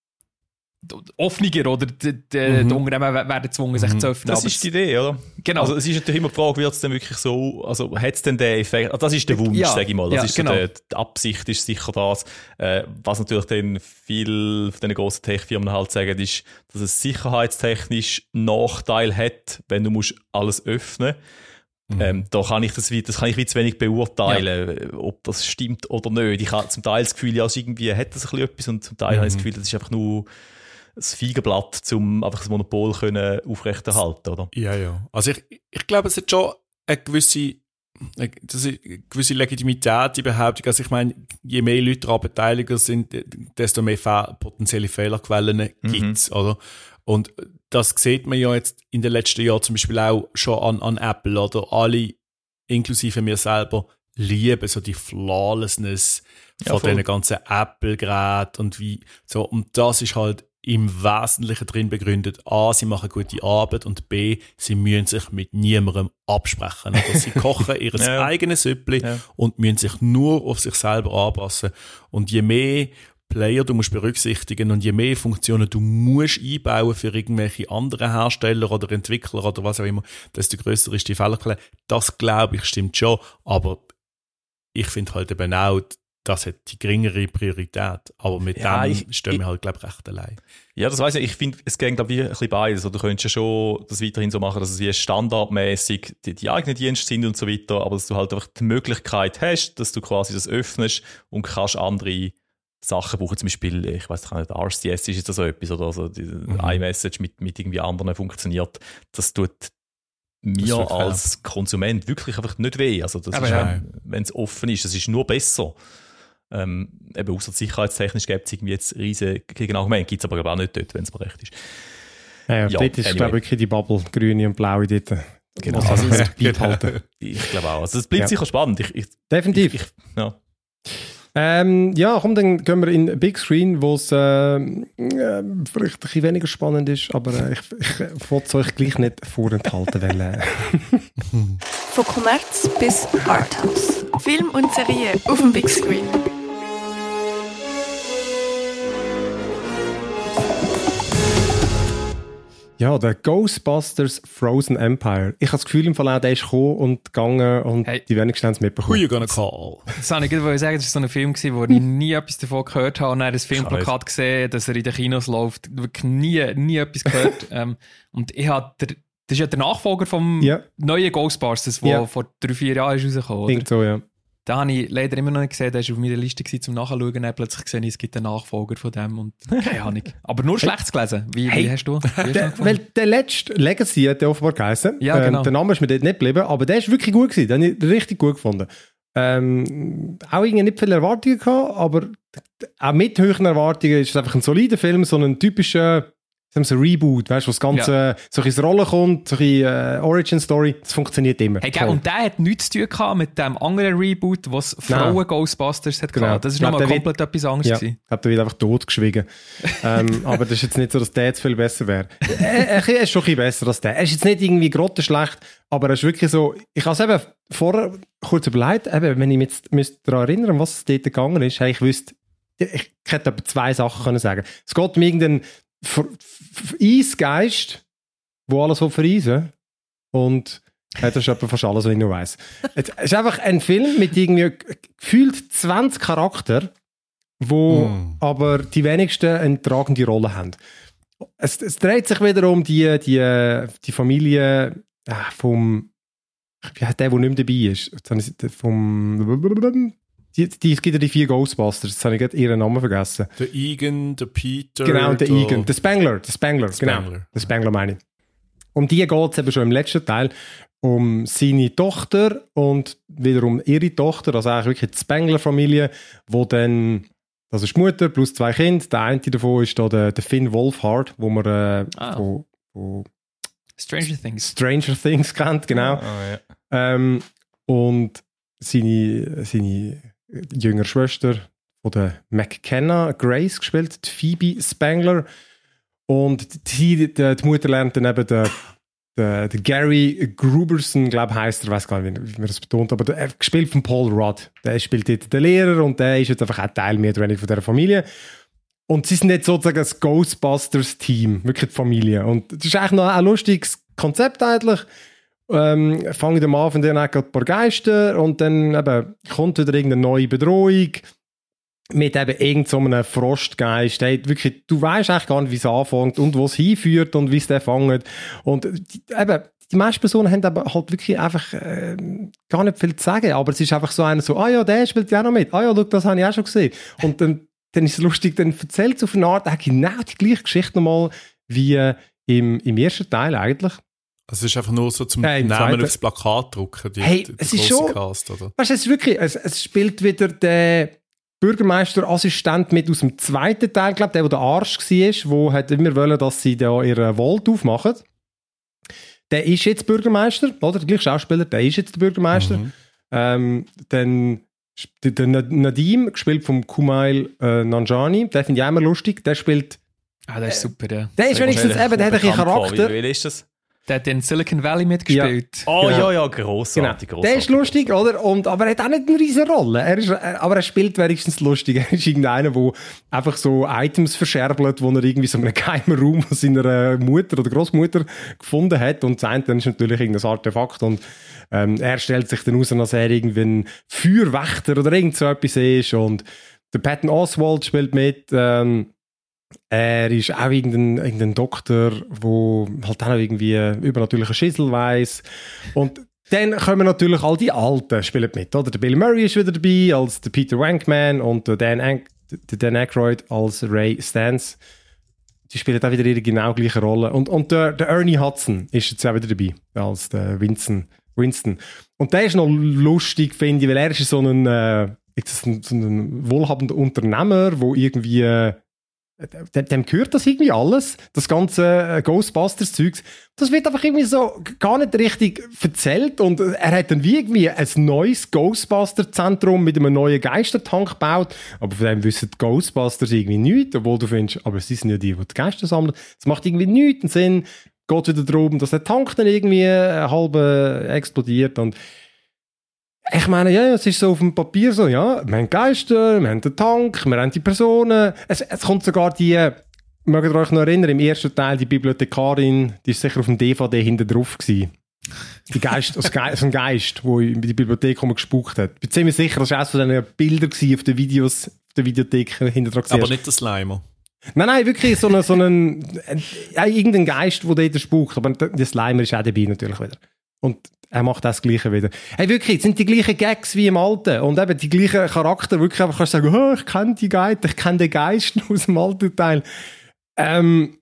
offener oder die, die, mhm. die Unternehmen werden gezwungen, sich mhm. zu öffnen. Das ist die Idee, oder? Genau. Also es ist natürlich immer die Frage, wird es denn wirklich so, also hat es denn den Effekt, also das ist der Wunsch, ja, sage ich mal, das ja, ist genau. so der, die Absicht ist sicher das. Äh, was natürlich dann viele von den grossen Tech-Firmen halt sagen, ist, dass es sicherheitstechnisch Nachteil hat, wenn du musst alles öffnen musst. Mhm. Ähm, da kann ich das, das kann ich wie zu wenig beurteilen, ja. ob das stimmt oder nicht. Ich habe zum Teil das Gefühl, ja, also irgendwie hat das ein bisschen etwas und zum Teil mhm. habe ich das Gefühl, das ist einfach nur das Feigenblatt, um einfach das Monopol können aufrechterhalten, oder? Ja, ja. Also ich, ich glaube, es hat schon eine gewisse, eine, das ist eine gewisse Legitimität, die Behauptung. Also ich meine, je mehr Leute daran beteiligt sind, desto mehr Fe- potenzielle Fehlerquellen gibt's, mhm. oder? Und das sieht man ja jetzt in den letzten Jahren zum Beispiel auch schon an, an Apple, oder? Alle, inklusive mir selber, lieben so die Flawlessness von ja, diesen ganzen Apple-Geräten und wie, so. Und das ist halt im Wesentlichen drin begründet, A, sie machen gute Arbeit und B, sie müssen sich mit niemandem absprechen. Also sie kochen ihr Ja. eigenes Süppli Ja. und müssen sich nur auf sich selber anpassen. Und je mehr Player du musst berücksichtigen und je mehr Funktionen du musst einbauen für irgendwelche anderen Hersteller oder Entwickler oder was auch immer, desto grösser ist die Fehlerquelle. Das, glaube ich, stimmt schon, aber ich finde halt eben auch, das hat die geringere Priorität. Aber mit Ja, dem ich- stehen wir ich- halt, glaube ich, recht allein. Ja, das weiss ich. Ich finde, es geht, glaube ich, ein bisschen beides. Also, du könntest ja schon das weiterhin so machen, dass es wie standardmäßig die, die eigenen Dienste sind und so weiter, aber dass du halt einfach die Möglichkeit hast, dass du quasi das öffnest und kannst andere Sachen brauchen. Zum Beispiel, ich weiss nicht, R C S ist jetzt so etwas oder so, die Mhm. iMessage mit, mit irgendwie anderen funktioniert. Das tut mir tut als Konsument wirklich einfach nicht weh. Also, das Aber ist, ja. wenn es offen ist, das ist nur besser. Ähm, eben außer sicherheitstechnisch gibt es irgendwie jetzt riesige Gegenargumente, gibt es aber auch nicht dort, wenn es mir recht ist. Ja, ja, Ja, dort ist, anyway. glaube ich, wirklich die Bubble, grüne und blaue dort. Genau. Muss Also, man es- beibehalten. Ich glaube auch. Also es bleibt Ja. sicher spannend. Ich, ich, Definitiv. ich, ja. Ähm, ja, komm, dann gehen wir in Big Screen, wo es äh, äh, vielleicht ein bisschen weniger spannend ist, aber äh, ich, ich wollte es euch gleich nicht vorenthalten, weil äh, Von Kommerz bis Arthouse. Film und Serie auf dem Big Screen. ja, der Ghostbusters Frozen Empire. Ich habe das Gefühl, im Fall auch, der ist gekommen und gegangen und Hey. die wenigsten haben es Who mitbekommen. you gonna call? Das wollte ich gerade sagen, das war so ein Film, gewesen, wo ich nie etwas davon gehört habe. Und dann das Filmplakat gesehen, dass er in den Kinos läuft. Wirklich nie, nie etwas gehört. ähm, und ich habe, der, das ist ja der Nachfolger vom Ja. neuen Ghostbusters, der Ja. vor drei, vier Jahren ist rausgekommen ist. Klingt so, ja. Da habe ich leider immer noch nicht gesehen, der war auf meiner Liste gewesen, zum Nachschauen. Dann plötzlich gesehen, es gibt einen Nachfolger von dem und keine Ahnung. Aber nur schlecht gelesen. Wie, Hey. wie hast du? Wie hast du Der, gefunden? weil der letzte Legacy hat der offenbar geheißen. Ja, genau. Ähm, der Name ist mir dort nicht geblieben, aber der ist wirklich gut gewesen. Den habe ich richtig gut gefunden. Ähm, auch irgendwie nicht viele Erwartungen gehabt, aber auch mit höheren Erwartungen ist es einfach ein solider Film, so ein typischer sagen wir so Reboot, weißt du, wo das Ganze so ins Rollen kommt, so eine äh, Origin-Story, das funktioniert immer. Hey, gell, Toll. und der hat nichts zu tun gehabt mit dem anderen Reboot, was Frauen Ghostbusters hat Genau. gehabt. Das ist Ich glaub, nochmal der komplett etwas anderes Ja, gewesen. ich glaube, der wird einfach totgeschwiegen. ähm, aber das ist jetzt nicht so, dass der jetzt viel besser wäre. Er, er ist schon ein bisschen besser als der. Er ist jetzt nicht irgendwie grottenschlecht, aber er ist wirklich so, ich habe es eben vorher kurz überlegt, eben, wenn ich mich jetzt müsste daran erinnern, um was es dort gegangen ist, hey, ich wüsste, ich hätte etwa zwei Sachen können sagen. Es geht um irgendeinen Ver- F- Eisgeist, der alles will vereisen und ja, das ist etwa fast alles, was ich noch weiss. Es ist einfach ein Film mit irgendwie gefühlt zwanzig Charakteren, wo Mm. aber die wenigsten eine tragende Rolle haben. Es, es dreht sich wieder um die, die, die Familie äh, vom, wie heißt der, der nicht mehr dabei ist? Jetzt habe ich- Vom, die, die, es gibt ja die vier Ghostbusters, jetzt habe ich gerade ihren Namen vergessen. Der Egan, der Peter. Genau, der der Egan, der Spangler, der Spangler, genau. Spangler. Der Spangler meine ich. Um die geht es eben schon im letzten Teil, um seine Tochter und wiederum ihre Tochter, also eigentlich wirklich die Spangler-Familie, wo dann, das ist die Mutter plus zwei Kinder, der eine davon ist da der, der Finn Wolfhard, wo man äh, Ah. wo, wo Stranger Things. Stranger Things kennt, genau. Ah, ja. Ähm, und seine, seine jüngere Schwester von der McKenna Grace gespielt, die Phoebe Spangler. Und die, die, die Mutter lernt dann eben den, den, den Gary Gruberson, glaube ich, heisst er, ich weiß gar nicht, wie, wie man das betont, aber der, gespielt von Paul Rudd. Der spielt dort den Lehrer und der ist jetzt einfach auch Teil mehr oder weniger von dieser Familie. Und sie sind jetzt sozusagen das Ghostbusters-Team, wirklich die Familie. Und das ist eigentlich noch ein lustiges Konzept eigentlich. Ähm, fangen am Anfang dann auch ein paar Geister und dann eben kommt wieder irgendeine neue Bedrohung mit eben irgend so einem Frostgeist. Hey, wirklich, du weißt eigentlich gar nicht, wie es anfängt und wo es hinführt und wie es den fängt. Und die, eben, die meisten Personen haben aber halt wirklich einfach äh, gar nicht viel zu sagen, aber es ist einfach so einer so, ah ja, der spielt ja auch noch mit, ah ja, schau, das habe ich auch schon gesehen. Und dann, dann ist es lustig, dann erzählt es auf eine Art auch genau die gleiche Geschichte nochmal wie äh, im, im ersten Teil eigentlich. Also es ist einfach nur so zum Ja, im Namen zweiten- aufs Plakat drucken, die, Hey, die, es die ist grosse schon- Cast, oder? Weißt du, es ist wirklich, es, es spielt wieder der Bürgermeisterassistent mit aus dem zweiten Teil, glaube der, der der Arsch war, wo hat immer wollen, dass sie da ihren Vault aufmachen. Der ist jetzt Bürgermeister, oder? Der gleiche Schauspieler, der ist jetzt der Bürgermeister. Mhm. Ähm, dann der, der Nadim, gespielt vom Kumail äh, Nanjiani, der finde ich auch immer lustig, der spielt Ah, der ist super, ja. Der ist wenigstens eben, der hat einen Charakter. Wie, wie ist das? Der hat in Silicon Valley mitgespielt. Oh Genau. ja, ja, grossartig, Genau. grossartig. Der ist lustig, oder? Und, aber er hat auch nicht eine riesige Rolle. Er ist, er, aber er spielt wenigstens lustig. Er ist irgendeiner, der einfach so Items verscherbelt, wo er irgendwie so in einem geheimen Raum von seiner Mutter oder Großmutter gefunden hat. Und das eine dann ist natürlich irgendein Artefakt. Und ähm, er stellt sich dann aus, als er irgendwie ein Feuerwächter oder irgend so etwas ist. Und der Patton Oswalt spielt mit. Ähm, Er ist auch irgendein, irgendein Doktor, der halt auch noch irgendwie übernatürliche Schissel weiss. Und dann kommen natürlich all die Alten spielen mit, oder? Der Bill Murray ist wieder dabei als der Peter Wankman und der Dan, An- der Dan Aykroyd als Ray Stantz. Die spielen auch wieder ihre genau gleiche Rolle. Und, und der, der Ernie Hudson ist jetzt auch wieder dabei als der Winston. Winston. Und der ist noch lustig, finde ich, weil er ist so ein, äh, ist ein, so ein wohlhabender Unternehmer, der irgendwie äh, Dem, dem gehört das irgendwie alles, das ganze äh, Ghostbusters-Zeugs. Das wird einfach irgendwie so gar nicht richtig erzählt und er hat dann wie irgendwie ein neues Ghostbuster-Zentrum mit einem neuen Geistertank gebaut, aber von dem wissen die Ghostbusters irgendwie nichts, obwohl du findest, aber sie sind ja die, die die Geister sammeln. Das macht irgendwie nichts einen Sinn. Geht wieder darum, dass der Tank dann irgendwie äh, halb äh, explodiert und ich meine, ja, es ist so auf dem Papier so, ja, wir haben Geister, wir haben den Tank, wir haben die Personen. Es, es kommt sogar die, mögt ihr euch noch erinnern, im ersten Teil die Bibliothekarin, die ist sicher auf dem D V D hinten drauf gewesen. Die Geist, also Geist, so ein Geist, der in die Bibliothek gespuckt hat. Ich bin ziemlich sicher, das war auch so eine Bilder auf den Videos, auf der Videothek hinten dran. Aber nicht der Slimer. Nein, nein, wirklich so einen, so einen, äh, irgendein Geist, der dort spukt. Aber der Slimer ist auch dabei natürlich wieder. Und er macht das Gleiche wieder. Hey, wirklich, es sind die gleichen Gags wie im Alten. Und eben die gleichen Charakter. Wirklich einfach kannst du sagen, oh, ich kenne die Geist, ich kenne den Geist aus dem alten Teil. Ähm,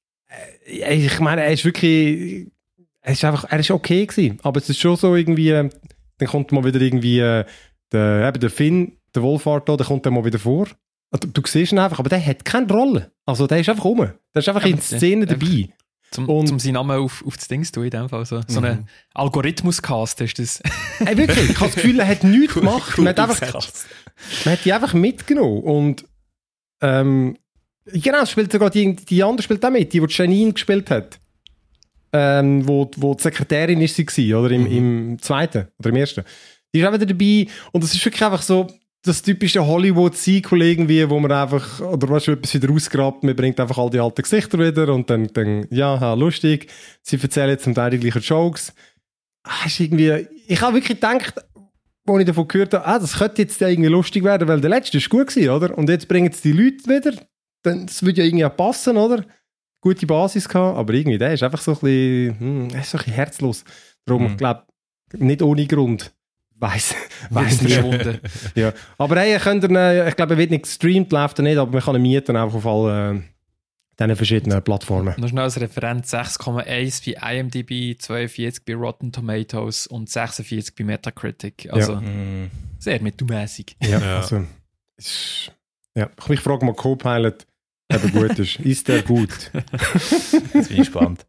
ich meine, er ist wirklich, er ist einfach, er ist okay gewesen. Aber es ist schon so irgendwie, dann kommt mal wieder irgendwie, der, eben der Finn, der Wolfhard da, der kommt dann mal wieder vor. Du, du siehst ihn einfach, aber der hat keine Rolle. Also der ist einfach rum. Der ist einfach ja, in Szene dabei. Zum, und, zum seinen Namen auf, auf das Ding zu tun, in dem Fall. So, so mhm. ein Algorithmus-Cast ist das. Ey, wirklich, ich habe das Gefühl, er hat nichts gemacht. Man hat, einfach, man hat die einfach mitgenommen. Und ähm, genau, spielt sogar die, die andere spielt auch mit, die, die Janine gespielt hat. Ähm, wo, wo die Sekretärin ist sie war, oder? Im, mhm. im zweiten oder im ersten. Die ist auch wieder dabei. Und es ist wirklich einfach so das typische Hollywood-Sequel irgendwie, wo man einfach, oder weißt du, etwas wieder ausgrabt, man bringt einfach all die alten Gesichter wieder und dann, dann ja, lustig. Sie erzählen jetzt zum Teil die gleichen Jokes. Ah, ist irgendwie, ich habe wirklich gedacht, als ich davon gehört habe, ah, das könnte jetzt irgendwie lustig werden, weil der letzte ist gut gewesen, oder? Und jetzt bringen es die Leute wieder. Dann, das würde ja irgendwie auch passen, oder? Gute Basis gehabt, aber irgendwie, der ist einfach so ein bisschen, hm, er ist so ein bisschen herzlos. Darum, mhm. ich glaube, nicht ohne Grund. Weiss, weiss nicht. Ja. Aber hey, ihr könnt ihn, ich glaube, er wird nicht gestreamt, läuft er nicht, aber man kann ihn mieten einfach auf all äh, diesen verschiedenen Plattformen. Noch schnell als Referenz: sechs Komma eins bei I M D B, zweiundvierzig bei Rotten Tomatoes und sechsundvierzig bei Metacritic. Also ja. sehr mittelmäßig. Ja, ja. Also, ist, ja. Ich frage mal Copilot, ob er gut ist. Ist der gut? Jetzt bin ich gespannt.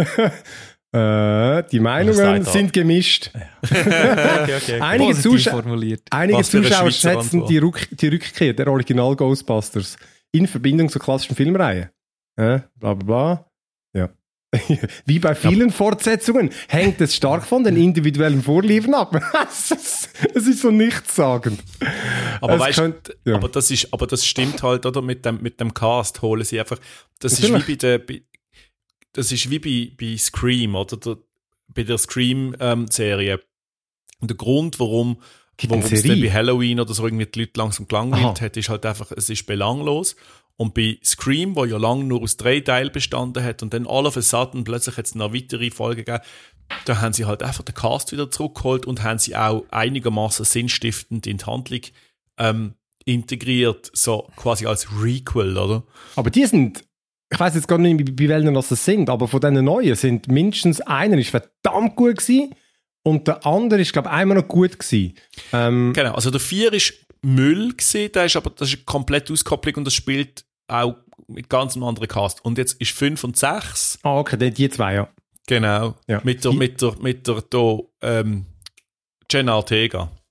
Äh, die Meinungen sind gemischt. okay, okay. Einige, Zuschau- einige Zuschauer schätzen die, Rück- die Rückkehr der Original Ghostbusters in Verbindung zur klassischen Filmreihe. Äh, bla bla bla. Ja. Wie bei vielen ja. Fortsetzungen hängt es stark von den individuellen Vorlieben ab. Es ist so nichtssagend. Aber weißt, könnt, ja. aber das ist, aber das stimmt halt, oder? Mit dem, mit dem Cast holen sie einfach. Das Natürlich. ist wie bei der. Bei, Das ist wie bei, bei Scream, oder? Der, bei der Scream-Serie. Ähm, und der Grund, warum, warum es dann bei Halloween oder so irgendwie die Leute langsam gelangweilt hat, ist halt einfach, es ist belanglos. Und bei Scream, wo ja lange nur aus drei Teilen bestanden hat und dann all of a sudden plötzlich jetzt noch weitere Folgen gegeben, da haben sie halt einfach den Cast wieder zurückgeholt und haben sie auch einigermaßen sinnstiftend in die Handlung ähm, integriert, so quasi als Requel, oder? Aber die sind... Ich weiss jetzt gar nicht, wie welchen das sind, aber von diesen Neuen sind mindestens einer ist verdammt gut gewesen und der andere ist, glaube ich, einmal noch gut gewesen. Ähm, genau, also der vier ist Müll gewesen, der ist aber das ist eine komplette Auskopplung und das spielt auch mit ganz einem anderen Cast. Und jetzt ist fünf und sechs. Ah, okay, die, die zwei, ja. Genau, ja. mit der, mit der, mit der, der ähm, Jenna Ortega.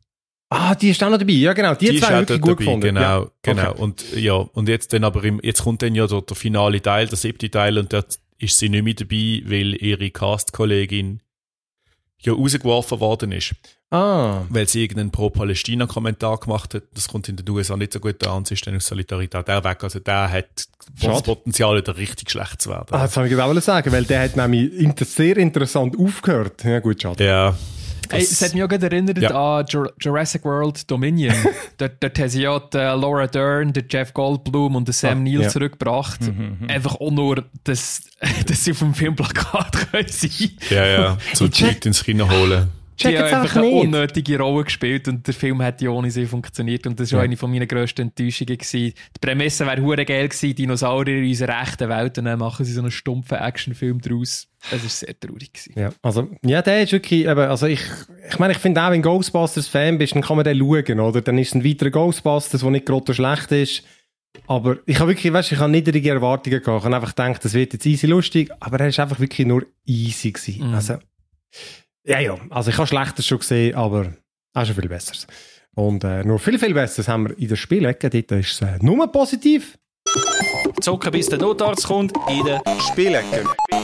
Ah, die ist auch noch dabei. Ja, genau. Die, Die zwei ist auch wirklich dort gut dabei, gefunden. genau, Ja. genau. Okay. Und ja, und jetzt dann aber im, jetzt kommt dann ja der, der finale Teil, der siebte Teil, und dort ist sie nicht mehr dabei, weil ihre Cast-Kollegin ja rausgeworfen worden ist, Ah. weil sie irgendeinen Pro-Palästina-Kommentar gemacht hat. Das kommt in den U S A nicht so gut an, sie ist dann aus Solidarität auch weg. Also der hat das Schade. Potenzial, wieder richtig schlecht zu werden. Ah, das habe ich gerade auch sagen, weil der hat nämlich inter- sehr interessant aufgehört. Ja, gut, schade. Ja. Hey, es hat mich auch gerade erinnert Ja. an Jur- Jurassic World Dominion. dort, dort haben sie ja die, äh, Laura Dern, den Jeff Goldblum und den Sam Ah, Neill ja. zurückgebracht. Einfach auch nur, dass, dass sie auf dem Filmplakat können sein. Ja, ja, so die Leute ins Kino holen. Die Check haben jetzt einfach einfach eine nicht. unnötige Rolle gespielt und der Film hat ja ohne sie funktioniert und das war Ja. eine von meiner grössten Enttäuschungen gewesen. Die Prämisse wäre hure geil gewesen, Dinosaurier in unserer echten Welt, und dann machen sie so einen stumpfen Actionfilm daraus. Das war sehr traurig gewesen. Ja, also, ja, der ist wirklich, eben, also ich, ich meine, ich finde auch, wenn du Ghostbusters-Fan bist, dann kann man den schauen, oder? Dann ist es ein weiterer Ghostbusters, der nicht gerade schlecht ist. Aber ich habe wirklich, weißt du, ich habe niedrige Erwartungen gehabt. Ich habe einfach gedacht, das wird jetzt easy lustig, aber er ist einfach wirklich nur easy gewesen. Mhm. Also, ja, ja, also ich habe Schlechtes schon gesehen, aber auch schon viel Besseres. Und äh, nur viel, viel Besseres haben wir in der Spielecke. Dort ist es äh, nur positiv. Zocken bis der Notarzt kommt in der Spielecke.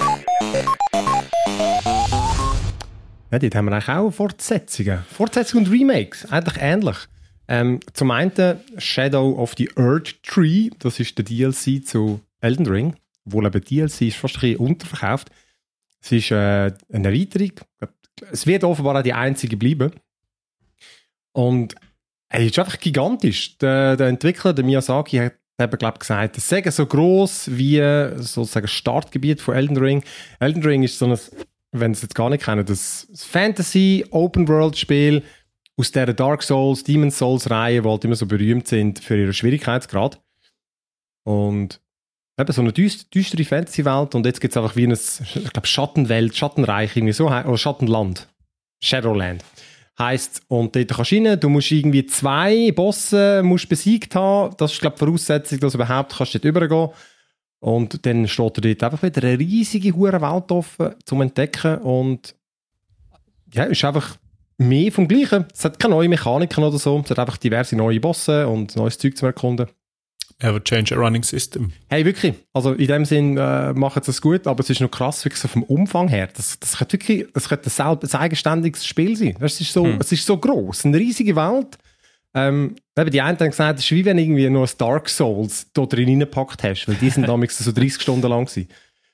Ja, dort haben wir eigentlich auch Fortsetzungen. Fortsetzungen und Remakes, eigentlich ähnlich. Ähm, zum einen Shadow of the Earth Tree, das ist der D L C zu Elden Ring. Obwohl eben D L C ist fast ein bisschen unterverkauft. Es ist äh, eine Erweiterung. Es wird offenbar auch die einzige bleiben. Und er ist einfach gigantisch. Der, der Entwickler, der Miyazaki, hat eben, glaube ich, gesagt, es sei so gross wie sozusagen das Startgebiet von Elden Ring. Elden Ring ist so ein, wenn Sie es jetzt gar nicht kennen, das Fantasy-Open-World-Spiel aus der Dark Souls, Demon's Souls-Reihe, die halt immer so berühmt sind für ihren Schwierigkeitsgrad. Und eben so eine düst- düstere Fantasy-Welt, und jetzt gibt es einfach wie eine, ich glaube, Schattenwelt, Schattenreich, irgendwie so, oder Schattenland. Shadowland heisst. Und dort kannst du rein, du musst irgendwie zwei Bosse musst besiegt haben. Das ist, glaube ich, die Voraussetzung, dass du überhaupt kannst dort übergehen. Und dann steht dir dort einfach wieder eine riesige hure Welt offen zum Entdecken. Und ja, ist einfach mehr vom Gleichen. Es hat keine neuen Mechaniken oder so. Es hat einfach diverse neue Bosse und neues Zeug zu erkunden. Ever change a running system. Hey, wirklich. Also in dem Sinn äh, machen sie es gut, aber es ist noch krass, wirklich so vom Umfang her. Das, das könnte wirklich, das könnte ein, selb- ein eigenständiges Spiel sein. Weißt, es ist so, Hm. es ist so gross, eine riesige Welt. Ähm, eben die einen haben gesagt, es ist wie wenn irgendwie nur ein Dark Souls da drin reingepackt hast, weil die sind damals so dreißig Stunden lang gewesen.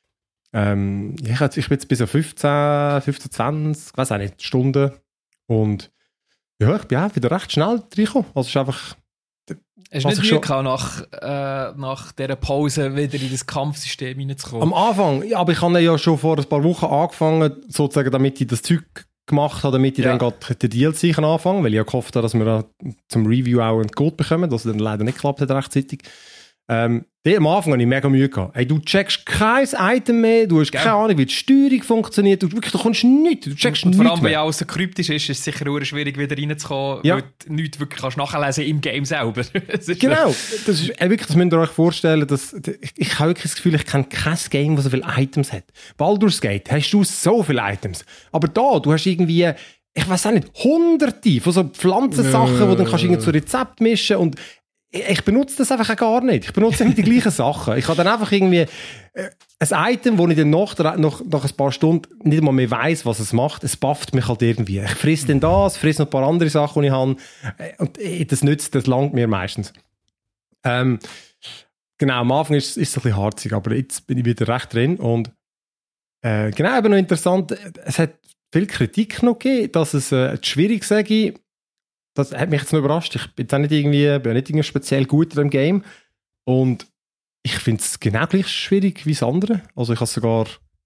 Ähm, ja, ich, ich bin jetzt bis auf fünfzehn, fünfzehn, zwanzig, ich weiß auch nicht, Stunden. Und ja, ich bin auch wieder recht schnell reingekommen. Also es ist einfach... Hast Was du ich nicht Mühe schon- gehabt, nach, äh, nach dieser Pause wieder in das Kampfsystem hineinzukommen? Am Anfang, ja, aber ich habe ja schon vor ein paar Wochen angefangen, sozusagen, damit ich das Zeug gemacht habe, damit ich Ja. dann gerade den D L C kann anfangen kann, weil ich ja gehofft habe, dass wir da zum Review auch einen Code bekommen, das dann leider nicht geklappt hat rechtzeitig. Ähm, dort am Anfang habe ich mega Mühe gehabt. Hey, du checkst kein Item mehr, du hast Gell? keine Ahnung, wie die Steuerung funktioniert, du, wirklich, du kommst nichts, du checkst Und vor nichts allem, wenn mehr. alles so kryptisch ist, ist es sicher auch schwierig, wieder reinzukommen, Ja. weil du nichts wirklich kannst nachlesen im Game selber. Es ist Genau, das ist äh, wirklich, das müsst ihr euch vorstellen, dass, ich, ich habe wirklich das Gefühl, ich kenne kein Game, das so viele Items hat. Baldur's Gate hast du so viele Items, aber da, du hast irgendwie, ich weiß auch nicht, hunderte von so Pflanzensachen, die du dann kannst irgendwie zu Rezept mischen, und ich, ich benutze das einfach auch gar nicht. Ich benutze immer die gleichen Sachen. Ich habe dann einfach irgendwie äh, ein Item, wo ich dann nach, nach, nach ein paar Stunden nicht mal mehr weiss, was es macht. Es bufft mich halt irgendwie. Ich friss dann das, friss noch ein paar andere Sachen, die ich habe. Äh, Und äh, das nützt, das langt mir meistens. Ähm, genau, am Anfang ist, ist es ein bisschen harzig, aber jetzt bin ich wieder recht drin. Und äh, genau, eben noch interessant, es hat viel Kritik noch gegeben, dass es äh, schwierig sei. Das hat mich jetzt noch überrascht. Ich bin jetzt auch nicht irgendwie, bin nicht irgendwie speziell gut in dem Game. Und ich finde es genau gleich schwierig wie das andere. Also ich habe sogar,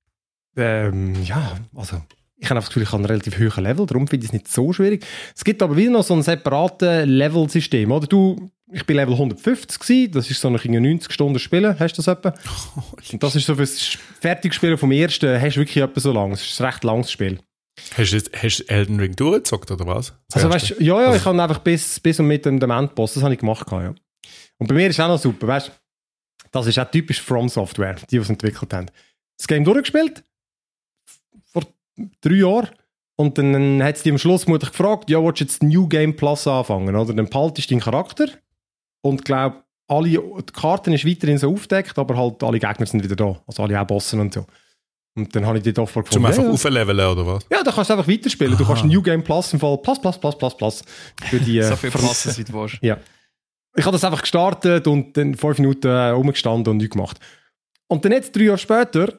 ähm, ja, also ich habe einfach das Gefühl, ich habe einen relativ hohen Level, darum finde ich es nicht so schwierig. Es gibt aber wieder noch so ein separates Level-System, oder? Du, ich bin Level hundertfünfzig gewesen, das ist so nach neunzig Stunden Spielen, hast du das etwa? Und das ist so fürs Fertigspielen vom ersten, hast du wirklich etwa so lang. Es ist ein recht langes Spiel. Hast du jetzt- hast du Elden Ring durchgezockt, oder was? Also weißt du, ja, ja, ich habe einfach bis, bis und mit dem, dem Endboss, das habe ich gemacht, ja. Und bei mir ist es auch noch super, weißt du, das ist auch typisch From Software, die, die es entwickelt haben. Das Game durchgespielt, vor drei Jahren, Und dann hat sie am Schluss mutig gefragt, ja, willst du jetzt New Game Plus anfangen? Oder dann behaltest du deinen Charakter und glaub, alle, die Karten ist weiterhin so aufgedeckt, aber halt alle Gegner sind wieder da. Also alle auch Bossen und so. Und dann habe ich die Offer gefunden. Zum einfach ja, aufleveln, oder was? Ja, da kannst du einfach weiterspielen. Du kannst New Game Plus im Fall Plus, Plus, Plus, Plus, Plus. Für die, So viel Plus, wie du willst. Ja. Ich habe das einfach gestartet und dann fünf Minuten äh, rumgestanden und nichts gemacht. Und dann jetzt, drei Jahre später,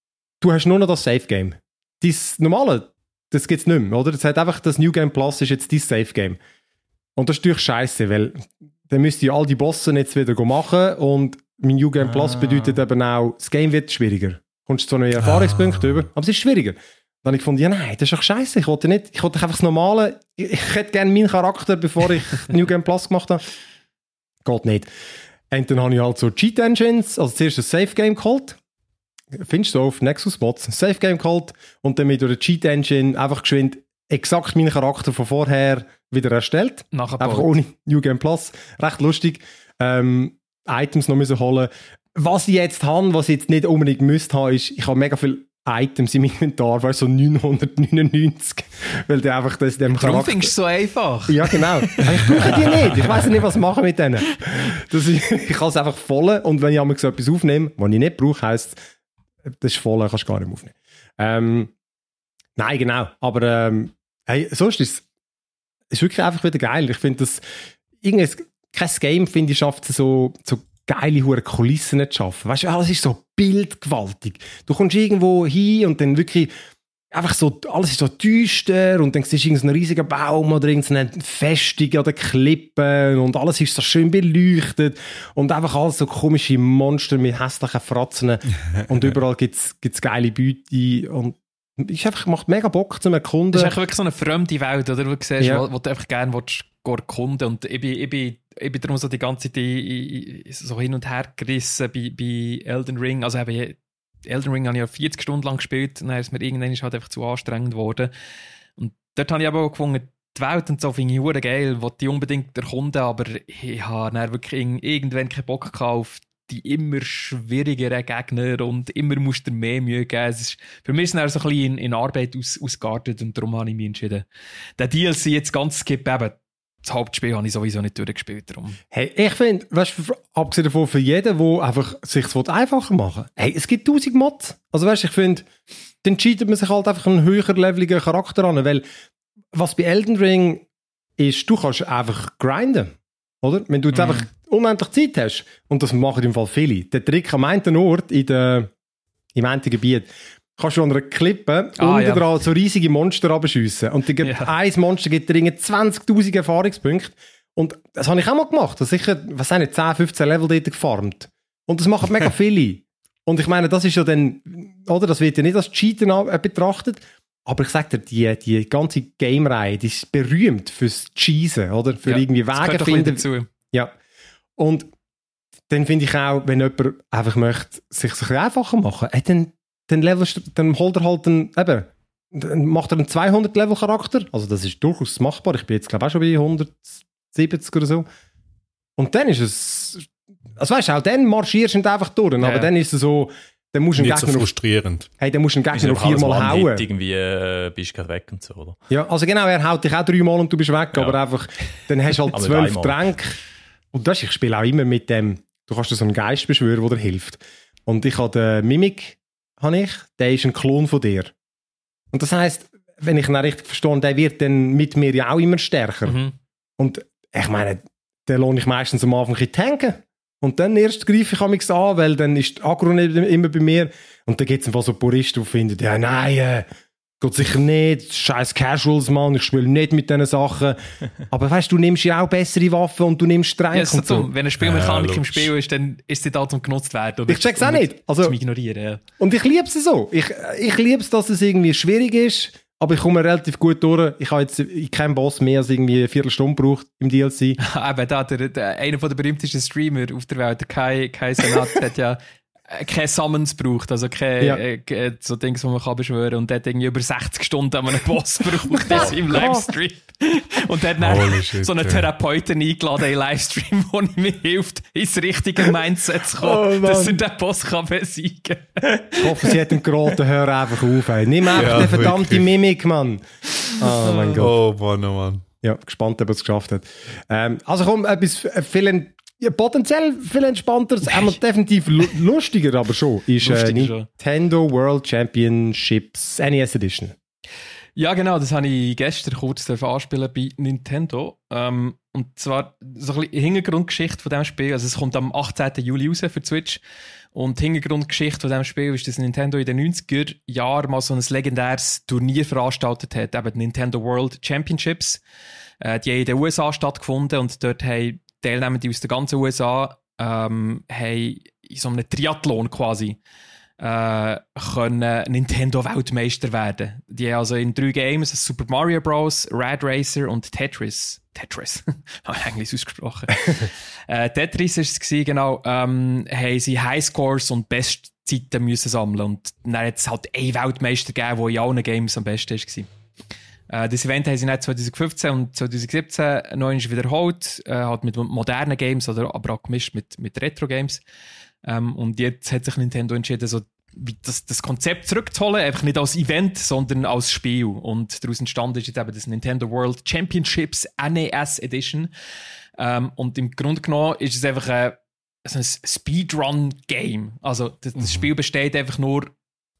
du hast nur noch das Safe Game. Das normale, das gibt es nicht mehr, oder? Das hat einfach, das New Game Plus ist jetzt dein Safe Game. Und das ist natürlich scheiße, weil dann müsst ihr all die Bossen jetzt wieder machen und mein New Game Plus ah. bedeutet eben auch, das Game wird schwieriger. Kommst du so neue Erfahrungspunkte ah. über, aber es ist schwieriger. Dann habe ich gefunden, ja nein, das ist doch scheiße. Ich wollte nicht, ich wollte einfach das Normale, ich, ich hätte gerne meinen Charakter, bevor ich New Game Plus gemacht habe. Geht nicht. Und dann habe ich halt so Cheat Engines, also zuerst ein Safe Game geholt. Findest du auf Nexus Mods, Safe Game geholt und dann mit einer Cheat Engine einfach geschwind exakt meinen Charakter von vorher wieder erstellt. Nachher einfach ohne New Game Plus. Recht lustig. Ähm, Items noch müssen holen. Was ich jetzt habe, was ich jetzt nicht unbedingt müsste haben, ist, ich habe mega viele Items im Inventar, weißt du, so neunhundertneunundneunzig, weil die einfach das dem Charakter... Warum findest du so einfach? Ja, genau. Ich brauche die nicht. Ich weiss nicht, was machen mit denen. Das ist, ich kann es einfach voll und wenn ich einmal so etwas aufnehme, was ich nicht brauche, heisst, das ist voll, kannst du gar nicht mehr aufnehmen. Ähm, nein, genau. Aber ähm, hey, sonst ist es ist wirklich einfach wieder geil. Ich finde, dass irgendein kein Game, finde ich, schafft es so, so geile hure Kulissen zu schaffen. Weißt du, alles ist so bildgewaltig. Du kommst irgendwo hin und dann wirklich einfach so, alles ist so düster und dann siehst du irgendeinen riesigen Baum oder irgendeine Festung an den Klippen und alles ist so schön beleuchtet und einfach alles so komische Monster mit hässlichen Fratzen und überall gibt es geile Beute und es einfach, macht mega Bock zum Erkunden. Das ist eigentlich wirklich so eine fremde Welt, oder? Wo du siehst, ja. wo, wo du einfach gerne willst, erkunden und ich bin, ich bin, ich bin darum so die ganze Zeit so hin und her gerissen bei, bei Elden Ring. Also eben, Elden Ring habe ich ja vierzig Stunden lang gespielt und dann ist mir irgendwann halt einfach zu anstrengend geworden. Und dort habe ich aber auch gefunden, die Welt und so finde ich verdammt geil, wollte ich unbedingt erkunden, aber ich habe dann wirklich irgendwann keinen Bock gehabt auf die immer schwierigeren Gegner und immer musst du mehr Mühe geben. Es ist, für mich ist es dann so ein bisschen in, in Arbeit aus, ausgeartet und darum habe ich mich entschieden. Der D L C jetzt ganz skip eben. Das Hauptspiel habe ich sowieso nicht durchgespielt. Darum. Hey, ich finde, weißt du, abgesehen davon für jeden, der einfach sich es einfacher machen will, hey, es gibt tausend Mods. Also weißt du, ich finde, dann cheatet man sich halt einfach einen höher leveligen Charakter an, weil was bei Elden Ring ist, du kannst einfach grinden, oder? Wenn du jetzt mm. einfach unendlich Zeit hast, und das machen im Fall viele, der Trick am einen Ort in der, im einen Gebiet, kannst du an einer Klippe ah, unten ja. dran so riesige Monster abschiessen. Und die ja. ein Monster gibt dir zwanzigtausend Erfahrungspunkte. Und das habe ich auch mal gemacht. Das sicher, was sind zehn, fünfzehn Level dort gefarmt. Und das machen mega viele. Und ich meine, das ist ja dann, oder? Das wird ja nicht als Cheaten betrachtet. Aber ich sage dir, die, die ganze Game-Reihe, die ist berühmt fürs Cheesen, oder? Für ja, irgendwie Wege finden. Ja. Und dann finde ich auch, wenn jemand einfach möchte, sich ein bisschen einfacher machen, äh, dann Dann, levelst, dann holt er halt einen, eben, dann macht er einen zweihundert-Level-Charakter. Also das ist durchaus machbar. Ich bin jetzt, glaube ich, auch schon bei hundertsiebzig oder so. Und dann ist es, also weißt du, auch dann marschierst du einfach durch. Aber ja. dann ist es so, dann musst du einen Nicht Gegner so frustrierend. Noch, hey, dann musst du einen Gegner noch viermal hauen. Irgendwie äh, bist du gerade weg und so, oder? Ja, also genau, er haut dich auch dreimal und du bist weg. Ja. Aber einfach, dann hast du halt zwölf Tränke. Und das, ich spiele auch immer mit dem, du kannst dir so einen Geist beschwören, der dir hilft. Und ich habe den Mimik, habe ich, der ist ein Klon von dir. Und das heisst, wenn ich ihn richtig verstehe, der wird dann mit mir ja auch immer stärker. Mhm. Und ich meine, den lohne ich meistens am Anfang ein tanken. Und dann erst greife ich mich an, weil dann ist die Aggro nicht immer bei mir. Und dann gibt es einfach so Puristen, die finden, ja nein, äh, geht sicher nicht, scheiß Casuals, Mann, ich spiele nicht mit diesen Sachen. Aber weißt du, du nimmst ja auch bessere Waffen und du nimmst Tränke. Ja, und so. Wenn eine Spielmechanik ja, im Spiel ist, dann ist sie da zum genutzt werden. Oder ich check's auch nicht. Also, zum Ignorieren, ja. Und ich liebe es so. Ich, ich liebe es, dass es irgendwie schwierig ist, aber ich komme relativ gut durch. Ich habe jetzt keinen Boss mehr als irgendwie eine Viertelstunde gebraucht im D L C. Aber da, der, der, einer der berühmtesten Streamer auf der Welt, der Kai, Kai Senat, hat ja keine Summons braucht, also keine Ja. äh, so Dinge, die man kann beschwören kann. Und der hat irgendwie über sechzig Stunden an einem Boss braucht in seinem Livestream. Und der hat dann Holy shit, so einen ja. Therapeuten eingeladen in Livestream, der mir hilft, ins richtige Mindset zu kommen, Oh, Mann. dass er den Boss kann besiegen kann. Ich hoffe, sie hat ihm geraten, hör einfach auf. Ey. Nimm einfach Ja, die verdammte wirklich. Mimik, Mann. Oh mein Gott. Oh Mann, oh Mann. Ja, gespannt, ob er es geschafft hat. Ähm, also komm, etwas f- viel, en- ja, potenziell viel entspannteres, aber definitiv lu- lustiger, aber schon, ist äh, Lustiger schon. Nintendo World Championships N E S Edition. Ja, genau, das habe ich gestern kurz dürfen anspielen bei Nintendo. Ähm, und zwar so ein bisschen Hintergrundgeschichte von diesem Spiel. Also es kommt am achtzehnten Juli raus für die Switch. Und die Hintergrundgeschichte von diesem Spiel ist, dass Nintendo in den neunziger Jahren mal so ein legendäres Turnier veranstaltet hat, eben die Nintendo World Championships. Äh, die haben in den U S A stattgefunden und dort haben Teilnehmende aus der ganzen U S A ähm, haben in so einem Triathlon quasi äh, können Nintendo-Weltmeister werden. Die haben also in drei Games Super Mario Bros., Rad Racer und Tetris. Tetris. Habe ich Englisch ausgesprochen. äh, Tetris war es gewesen, genau. Ähm, haben sie Highscores und Bestzeiten müssen sammeln. Und dann hat es halt einen Weltmeister gegeben, der in allen Games am besten war. Äh, das Event haben sie dann zwanzig fünfzehn und zwanzig siebzehn noch einmal wiederholt, äh, halt mit modernen Games, oder, aber auch gemischt mit, mit Retro-Games. Ähm, und jetzt hat sich Nintendo entschieden, so wie das, das Konzept zurückzuholen, einfach nicht als Event, sondern als Spiel. Und daraus entstanden ist jetzt eben das Nintendo World Championships N E S Edition. Ähm, und im Grunde genommen ist es einfach ein, so ein Speedrun-Game. Also das, das Spiel besteht einfach nur,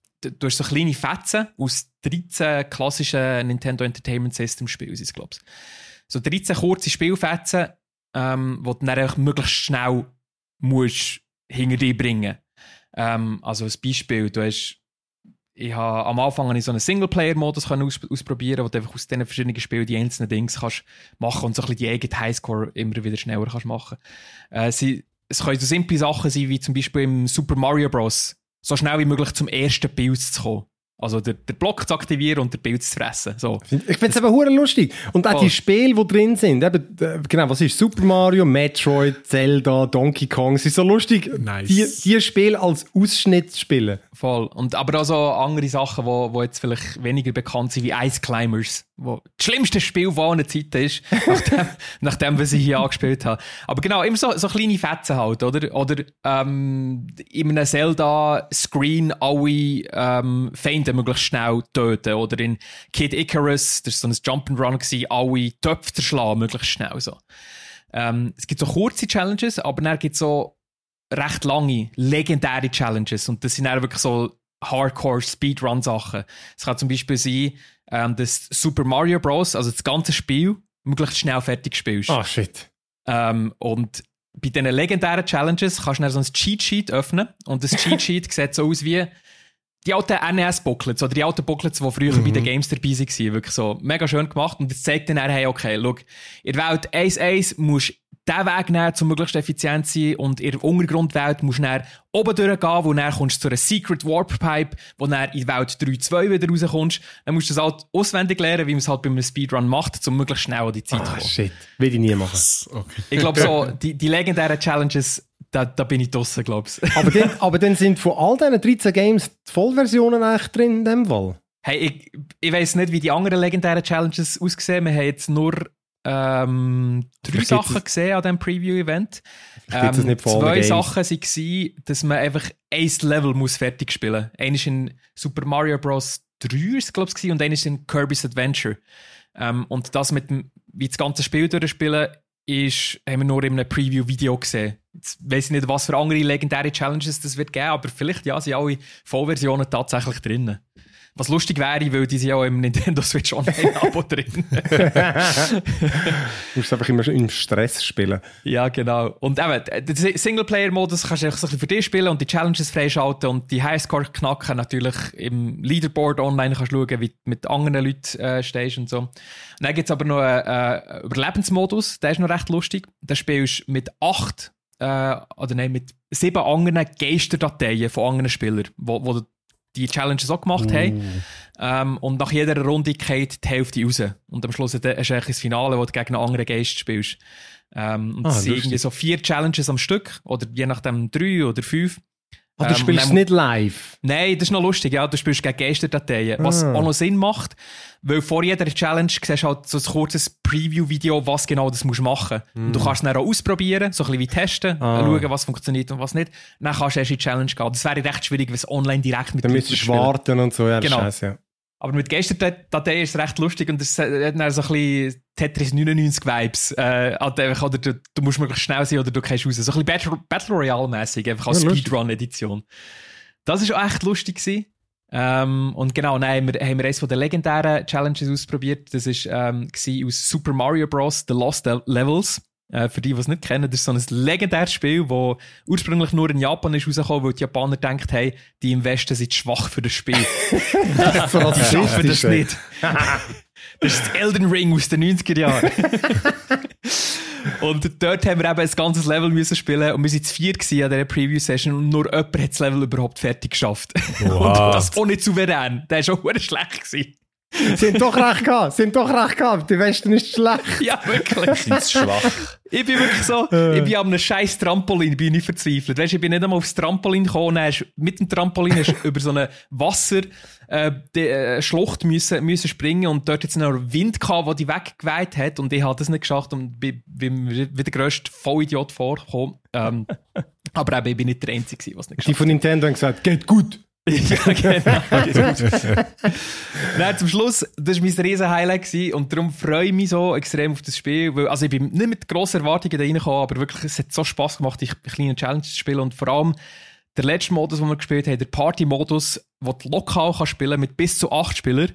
du hast so kleine Fetzen aus dreizehn klassischen Nintendo Entertainment System Spielen, glaube ich. So dreizehn kurze Spielfetzen, ähm, die du dann einfach möglichst schnell musst hinter dir bringen. Ähm, also als Beispiel, du hast, ich habe am Anfang habe ich so einen Singleplayer-Modus aus, ausprobieren, wo du einfach aus diesen verschiedenen Spielen die einzelnen Dinge kannst machen und so ein bisschen die eigene Highscore immer wieder schneller kannst machen. Äh, sie, es können so simple Sachen sein, wie zum Beispiel im Super Mario Bros. So schnell wie möglich zum ersten Pilz zu kommen. Also den, den Block zu aktivieren und den Pilz zu fressen. So. Ich finde es eben hure lustig. Und auch Oh. die Spiele, die drin sind, eben, äh, genau, was ist Super Mario, Metroid, Zelda, Donkey Kong, es ist so lustig, Nice. die, die Spiele als Ausschnitt zu spielen. Voll. Und, aber auch so andere Sachen, die wo, wo jetzt vielleicht weniger bekannt sind, wie Ice Climbers, wo das schlimmste Spiel von allen Zeiten ist, nachdem, nachdem wir sie hier angespielt haben. Aber genau, immer so, so kleine Fetzen halt, oder? Oder ähm, in einem Zelda-Screen alle ähm, Feinde möglichst schnell töten. Oder in Kid Icarus, das war so ein Jump'n'Run gewesen, alle Töpfe zerschlagen, möglichst schnell. So. Ähm, es gibt so kurze Challenges, aber dann gibt es so recht lange, legendäre Challenges. Und das sind dann wirklich so Hardcore-Speedrun-Sachen. Es kann zum Beispiel sein, ähm, dass Super Mario Bros., also das ganze Spiel, möglichst schnell fertig spielst. Ah, shit. Ähm, und bei diesen legendären Challenges kannst du dann so ein Cheat-Sheet öffnen. Und das Cheat-Sheet sieht so aus wie die alten N E S-Booklets oder die alten Booklets, die früher mhm. bei den Games dabei waren. Wirklich so mega schön gemacht. Und das zeigt dann, hey, okay, schau, in der Welt eins eins musst diesen Weg nehmen, um möglichst effizient zu sein. Und in der Untergrundwelt musst du dann oben durchgehen, wo dann kommst du zu einer Secret Warp Pipe, wo dann in Welt drei zwei wieder rauskommst. Dann musst du das halt auswendig lernen, wie man es halt bei einem Speedrun macht, um möglichst schnell an die Zeit zu Ah, kommen. shit. Will ich nie machen. Okay. Ich glaube so, die, die legendären Challenges, da, da bin ich draussen, glaube ich. Aber dann, aber dann sind von all diesen dreizehn Games die Vollversionen eigentlich drin in dem Fall. Hey, ich, ich weiss nicht, wie die anderen legendären Challenges aussehen. Wir haben jetzt nur ähm, drei Vielleicht Sachen gibt's- gesehen an diesem Preview-Event. Vielleicht gibt's es nicht von allen zwei Games. Sachen waren, dass man einfach ein Level muss fertig spielen muss. Einer ist in Super Mario Bros. drei, ist, glaub ich, und einer ist in Kirby's Adventure. Ähm, und das mit dem, wie das ganze Spiel durchspielen, ist, haben wir nur in einem Preview-Video gesehen. Jetzt weiss ich nicht, was für andere legendäre Challenges das wird geben, aber vielleicht ja, sind alle Vollversionen tatsächlich drin. Was lustig wäre, weil die sind ja auch im Nintendo Switch Online-Abo drin. Du musst einfach immer im Stress spielen. Ja, genau. Und eben, den Singleplayer-Modus kannst du einfach so ein bisschen für dich spielen und die Challenges freischalten und die Highscore knacken. Natürlich im Leaderboard online kannst du schauen, wie du mit anderen Leuten äh, stehst und so. Und dann gibt es aber noch einen äh, Überlebensmodus, der ist noch recht lustig. Da spielst du mit acht, äh, oder nein, mit sieben anderen Geisterdateien von anderen Spielern, wo, wo die Challenges auch gemacht haben. Ähm, und nach jeder Runde geht die Hälfte raus. Und am Schluss hast du eigentlich das Finale, wo du gegen einen anderen Geist spielst. Ähm, und Ah, es sind lustig. irgendwie so vier Challenges am Stück, oder je nachdem drei oder fünf. Ah, du Ähm, spielst es dann- nicht live? Nein, das ist noch lustig, ja. Du spielst gegen Geisterdateien. Was Ah. auch noch Sinn macht, weil vor jeder Challenge siehst du halt so ein kurzes Preview-Video, was genau das musst machen musst. Und du kannst es dann auch ausprobieren, so ein bisschen wie testen, Ah. schauen, was funktioniert und was nicht. Dann kannst du erst in die Challenge gehen. Das wäre recht schwierig, wenn es online direkt mit Dann Leuten müsstest du spielen. warten und so. Ja, Genau. Scheiße, ja. Aber mit Geisterdateien ist es recht lustig und es hat dann so ein bisschen Tetris neunundneunzig Vibes. Äh, halt einfach, oder du, du musst möglichst schnell sein oder du gehst raus. So ein bisschen Battle, Battle Royale-mäßig, einfach als Ja, lustig. Speedrun-Edition. Das war auch echt lustig gewesen. Ähm, und genau, dann haben wir, haben wir eines von den legendären Challenges ausprobiert. Das war ähm, aus Super Mario Bros. The Lost Levels. Äh, für die, die es nicht kennen, das ist so ein legendäres Spiel, das ursprünglich nur in Japan ist rausgekommen, weil die Japaner gedacht haben, die im Westen sind schwach für das Spiel. So Die schaffen das rassistisch, ey. nicht. Das ist das Elden Ring aus den neunziger Jahren. Und dort haben wir eben ein ganzes Level müssen spielen und wir waren zu vier gewesen an dieser Preview-Session und nur jemand hat das Level überhaupt fertig geschafft. Wow. Und das auch nicht souverän. Der war schon verdammt schlecht gewesen. Sie haben doch recht gehabt, sie haben doch recht gehabt. Der Westen ist schlecht. Ja, wirklich. Sind sie schwach. Ich bin wirklich so, ich bin an einem scheiß Trampolin, bin ich verzweifelt. Weißt, ich bin nicht einmal aufs Trampolin gekommen, dann hast, mit dem Trampolin hast du über so eine Wasser, äh, die, äh, Schlucht müssen, müssen springen und dort jetzt noch Wind gehabt, der die weggeweht hat und ich habe das nicht geschafft und bin, bin mir wie der grösste Vollidiot vorgekommen. Ähm, aber eben, ich bin nicht der Einzige, der es nicht Die geschafft von Nintendo haben gesagt, geht gut. ja, genau. Nein, zum Schluss, das war mein riesen Highlight gewesen und darum freue ich mich so extrem auf das Spiel, weil, also ich bin nicht mit grossen Erwartungen da reingekommen, aber wirklich, es hat so Spass gemacht, die kleinen Challenges zu spielen und vor allem der letzte Modus, den wir gespielt haben, der Party-Modus, wo du lokal kannst spielen mit bis zu acht Spielern,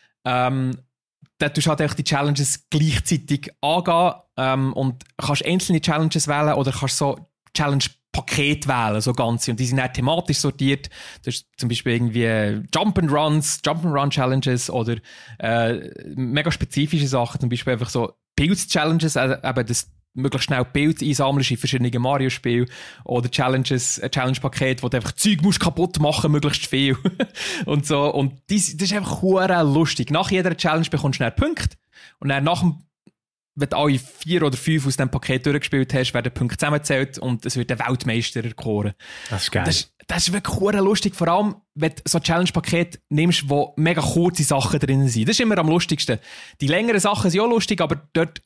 ähm, da tust du halt einfach die Challenges gleichzeitig angehen ähm, und kannst einzelne Challenges wählen oder kannst so Challenge-Paket wählen, so ganze. Und die sind auch thematisch sortiert. Das ist zum Beispiel irgendwie Jump'n'Runs, Jump'n'Run-Challenges oder äh, mega spezifische Sachen, zum Beispiel einfach so Pilz-Challenges, also eben das möglichst schnell Pilze einsammelst in verschiedenen Mario-Spielen oder Challenges, ein Challenge-Paket, wo du einfach Zeug musst kaputt machen, möglichst viel. und so. Und das, das ist einfach hure lustig. Nach jeder Challenge bekommst du schnell Punkte und dann nach dem wenn du alle vier oder fünf aus diesem Paket durchgespielt hast, werden Punkte zusammengezählt und es wird der Weltmeister erkoren. Das ist geil. Das, ist- das ist wirklich hure lustig, vor allem, wenn du so ein Challenge-Paket nimmst, wo mega kurze Sachen drin sind. Das ist immer am lustigsten. Die längeren Sachen sind auch lustig, aber dort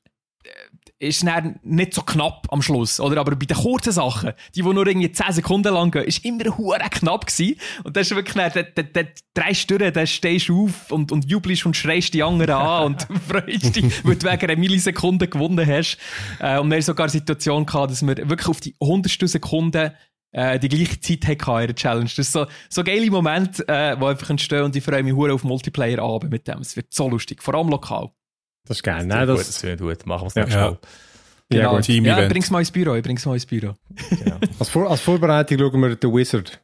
äh, ist es dann nicht so knapp am Schluss. Oder? Aber bei den kurzen Sachen, die, die nur irgendwie zehn Sekunden lang gehen, ist immer hure knapp gewesen. Und das ist wirklich dann, dann, dann, dann drehst du durch, dann stehst du auf und, und jubelst und schreist die anderen an und freust dich, weil du wegen einer Millisekunde gewonnen hast. Äh, und wir hatten sogar eine Situation gehabt, dass wir wirklich auf die hundertstel Sekunde äh, die gleiche Zeit hatten in der Challenge. Das ist so, so geile Momente, äh, die einfach entstehen und ich freue mich hure auf Multiplayer-Abend mit dem. Es wird so lustig, vor allem lokal. Das ist geil. Das Nein, gut, das, das finde ich gut. Machen wir es Ja. nächstes Mal. ja, Genau. gut. Ja, Team-Event. bring's mal ins Büro, ich bring's mal ins Büro. Genau. Als, Vor als Vorbereitung schauen wir The Wizard.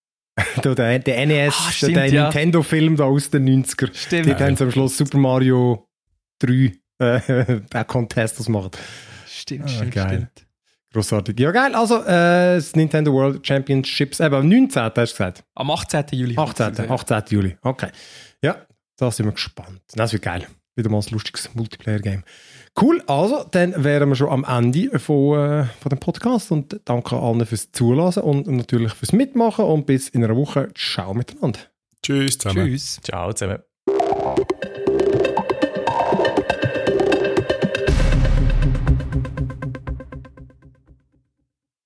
Da, der, der N E S, Ah, der, stimmt, der ja. Nintendo-Film da aus den neunziger. Stimmt. Dort haben sie am Schluss Super Mario drei äh, den Contest das macht. Stimmt, Ah, stimmt, geil. stimmt. Grossartig. Ja, geil. Also, äh, das Nintendo World Championships, eben am neunzehnten hast du gesagt. Am achtzehnten Juli. achtzehnten achtzehnten Juli. Okay. Ja, da sind wir gespannt. Das wird geil. Wieder mal ein lustiges Multiplayer-Game. Cool, also, dann wären wir schon am Ende von, äh, von dem Podcast und danke allen fürs Zulassen und natürlich fürs Mitmachen und bis in einer Woche. Ciao miteinander. Tschüss zusammen. Tschüss. Ciao zusammen.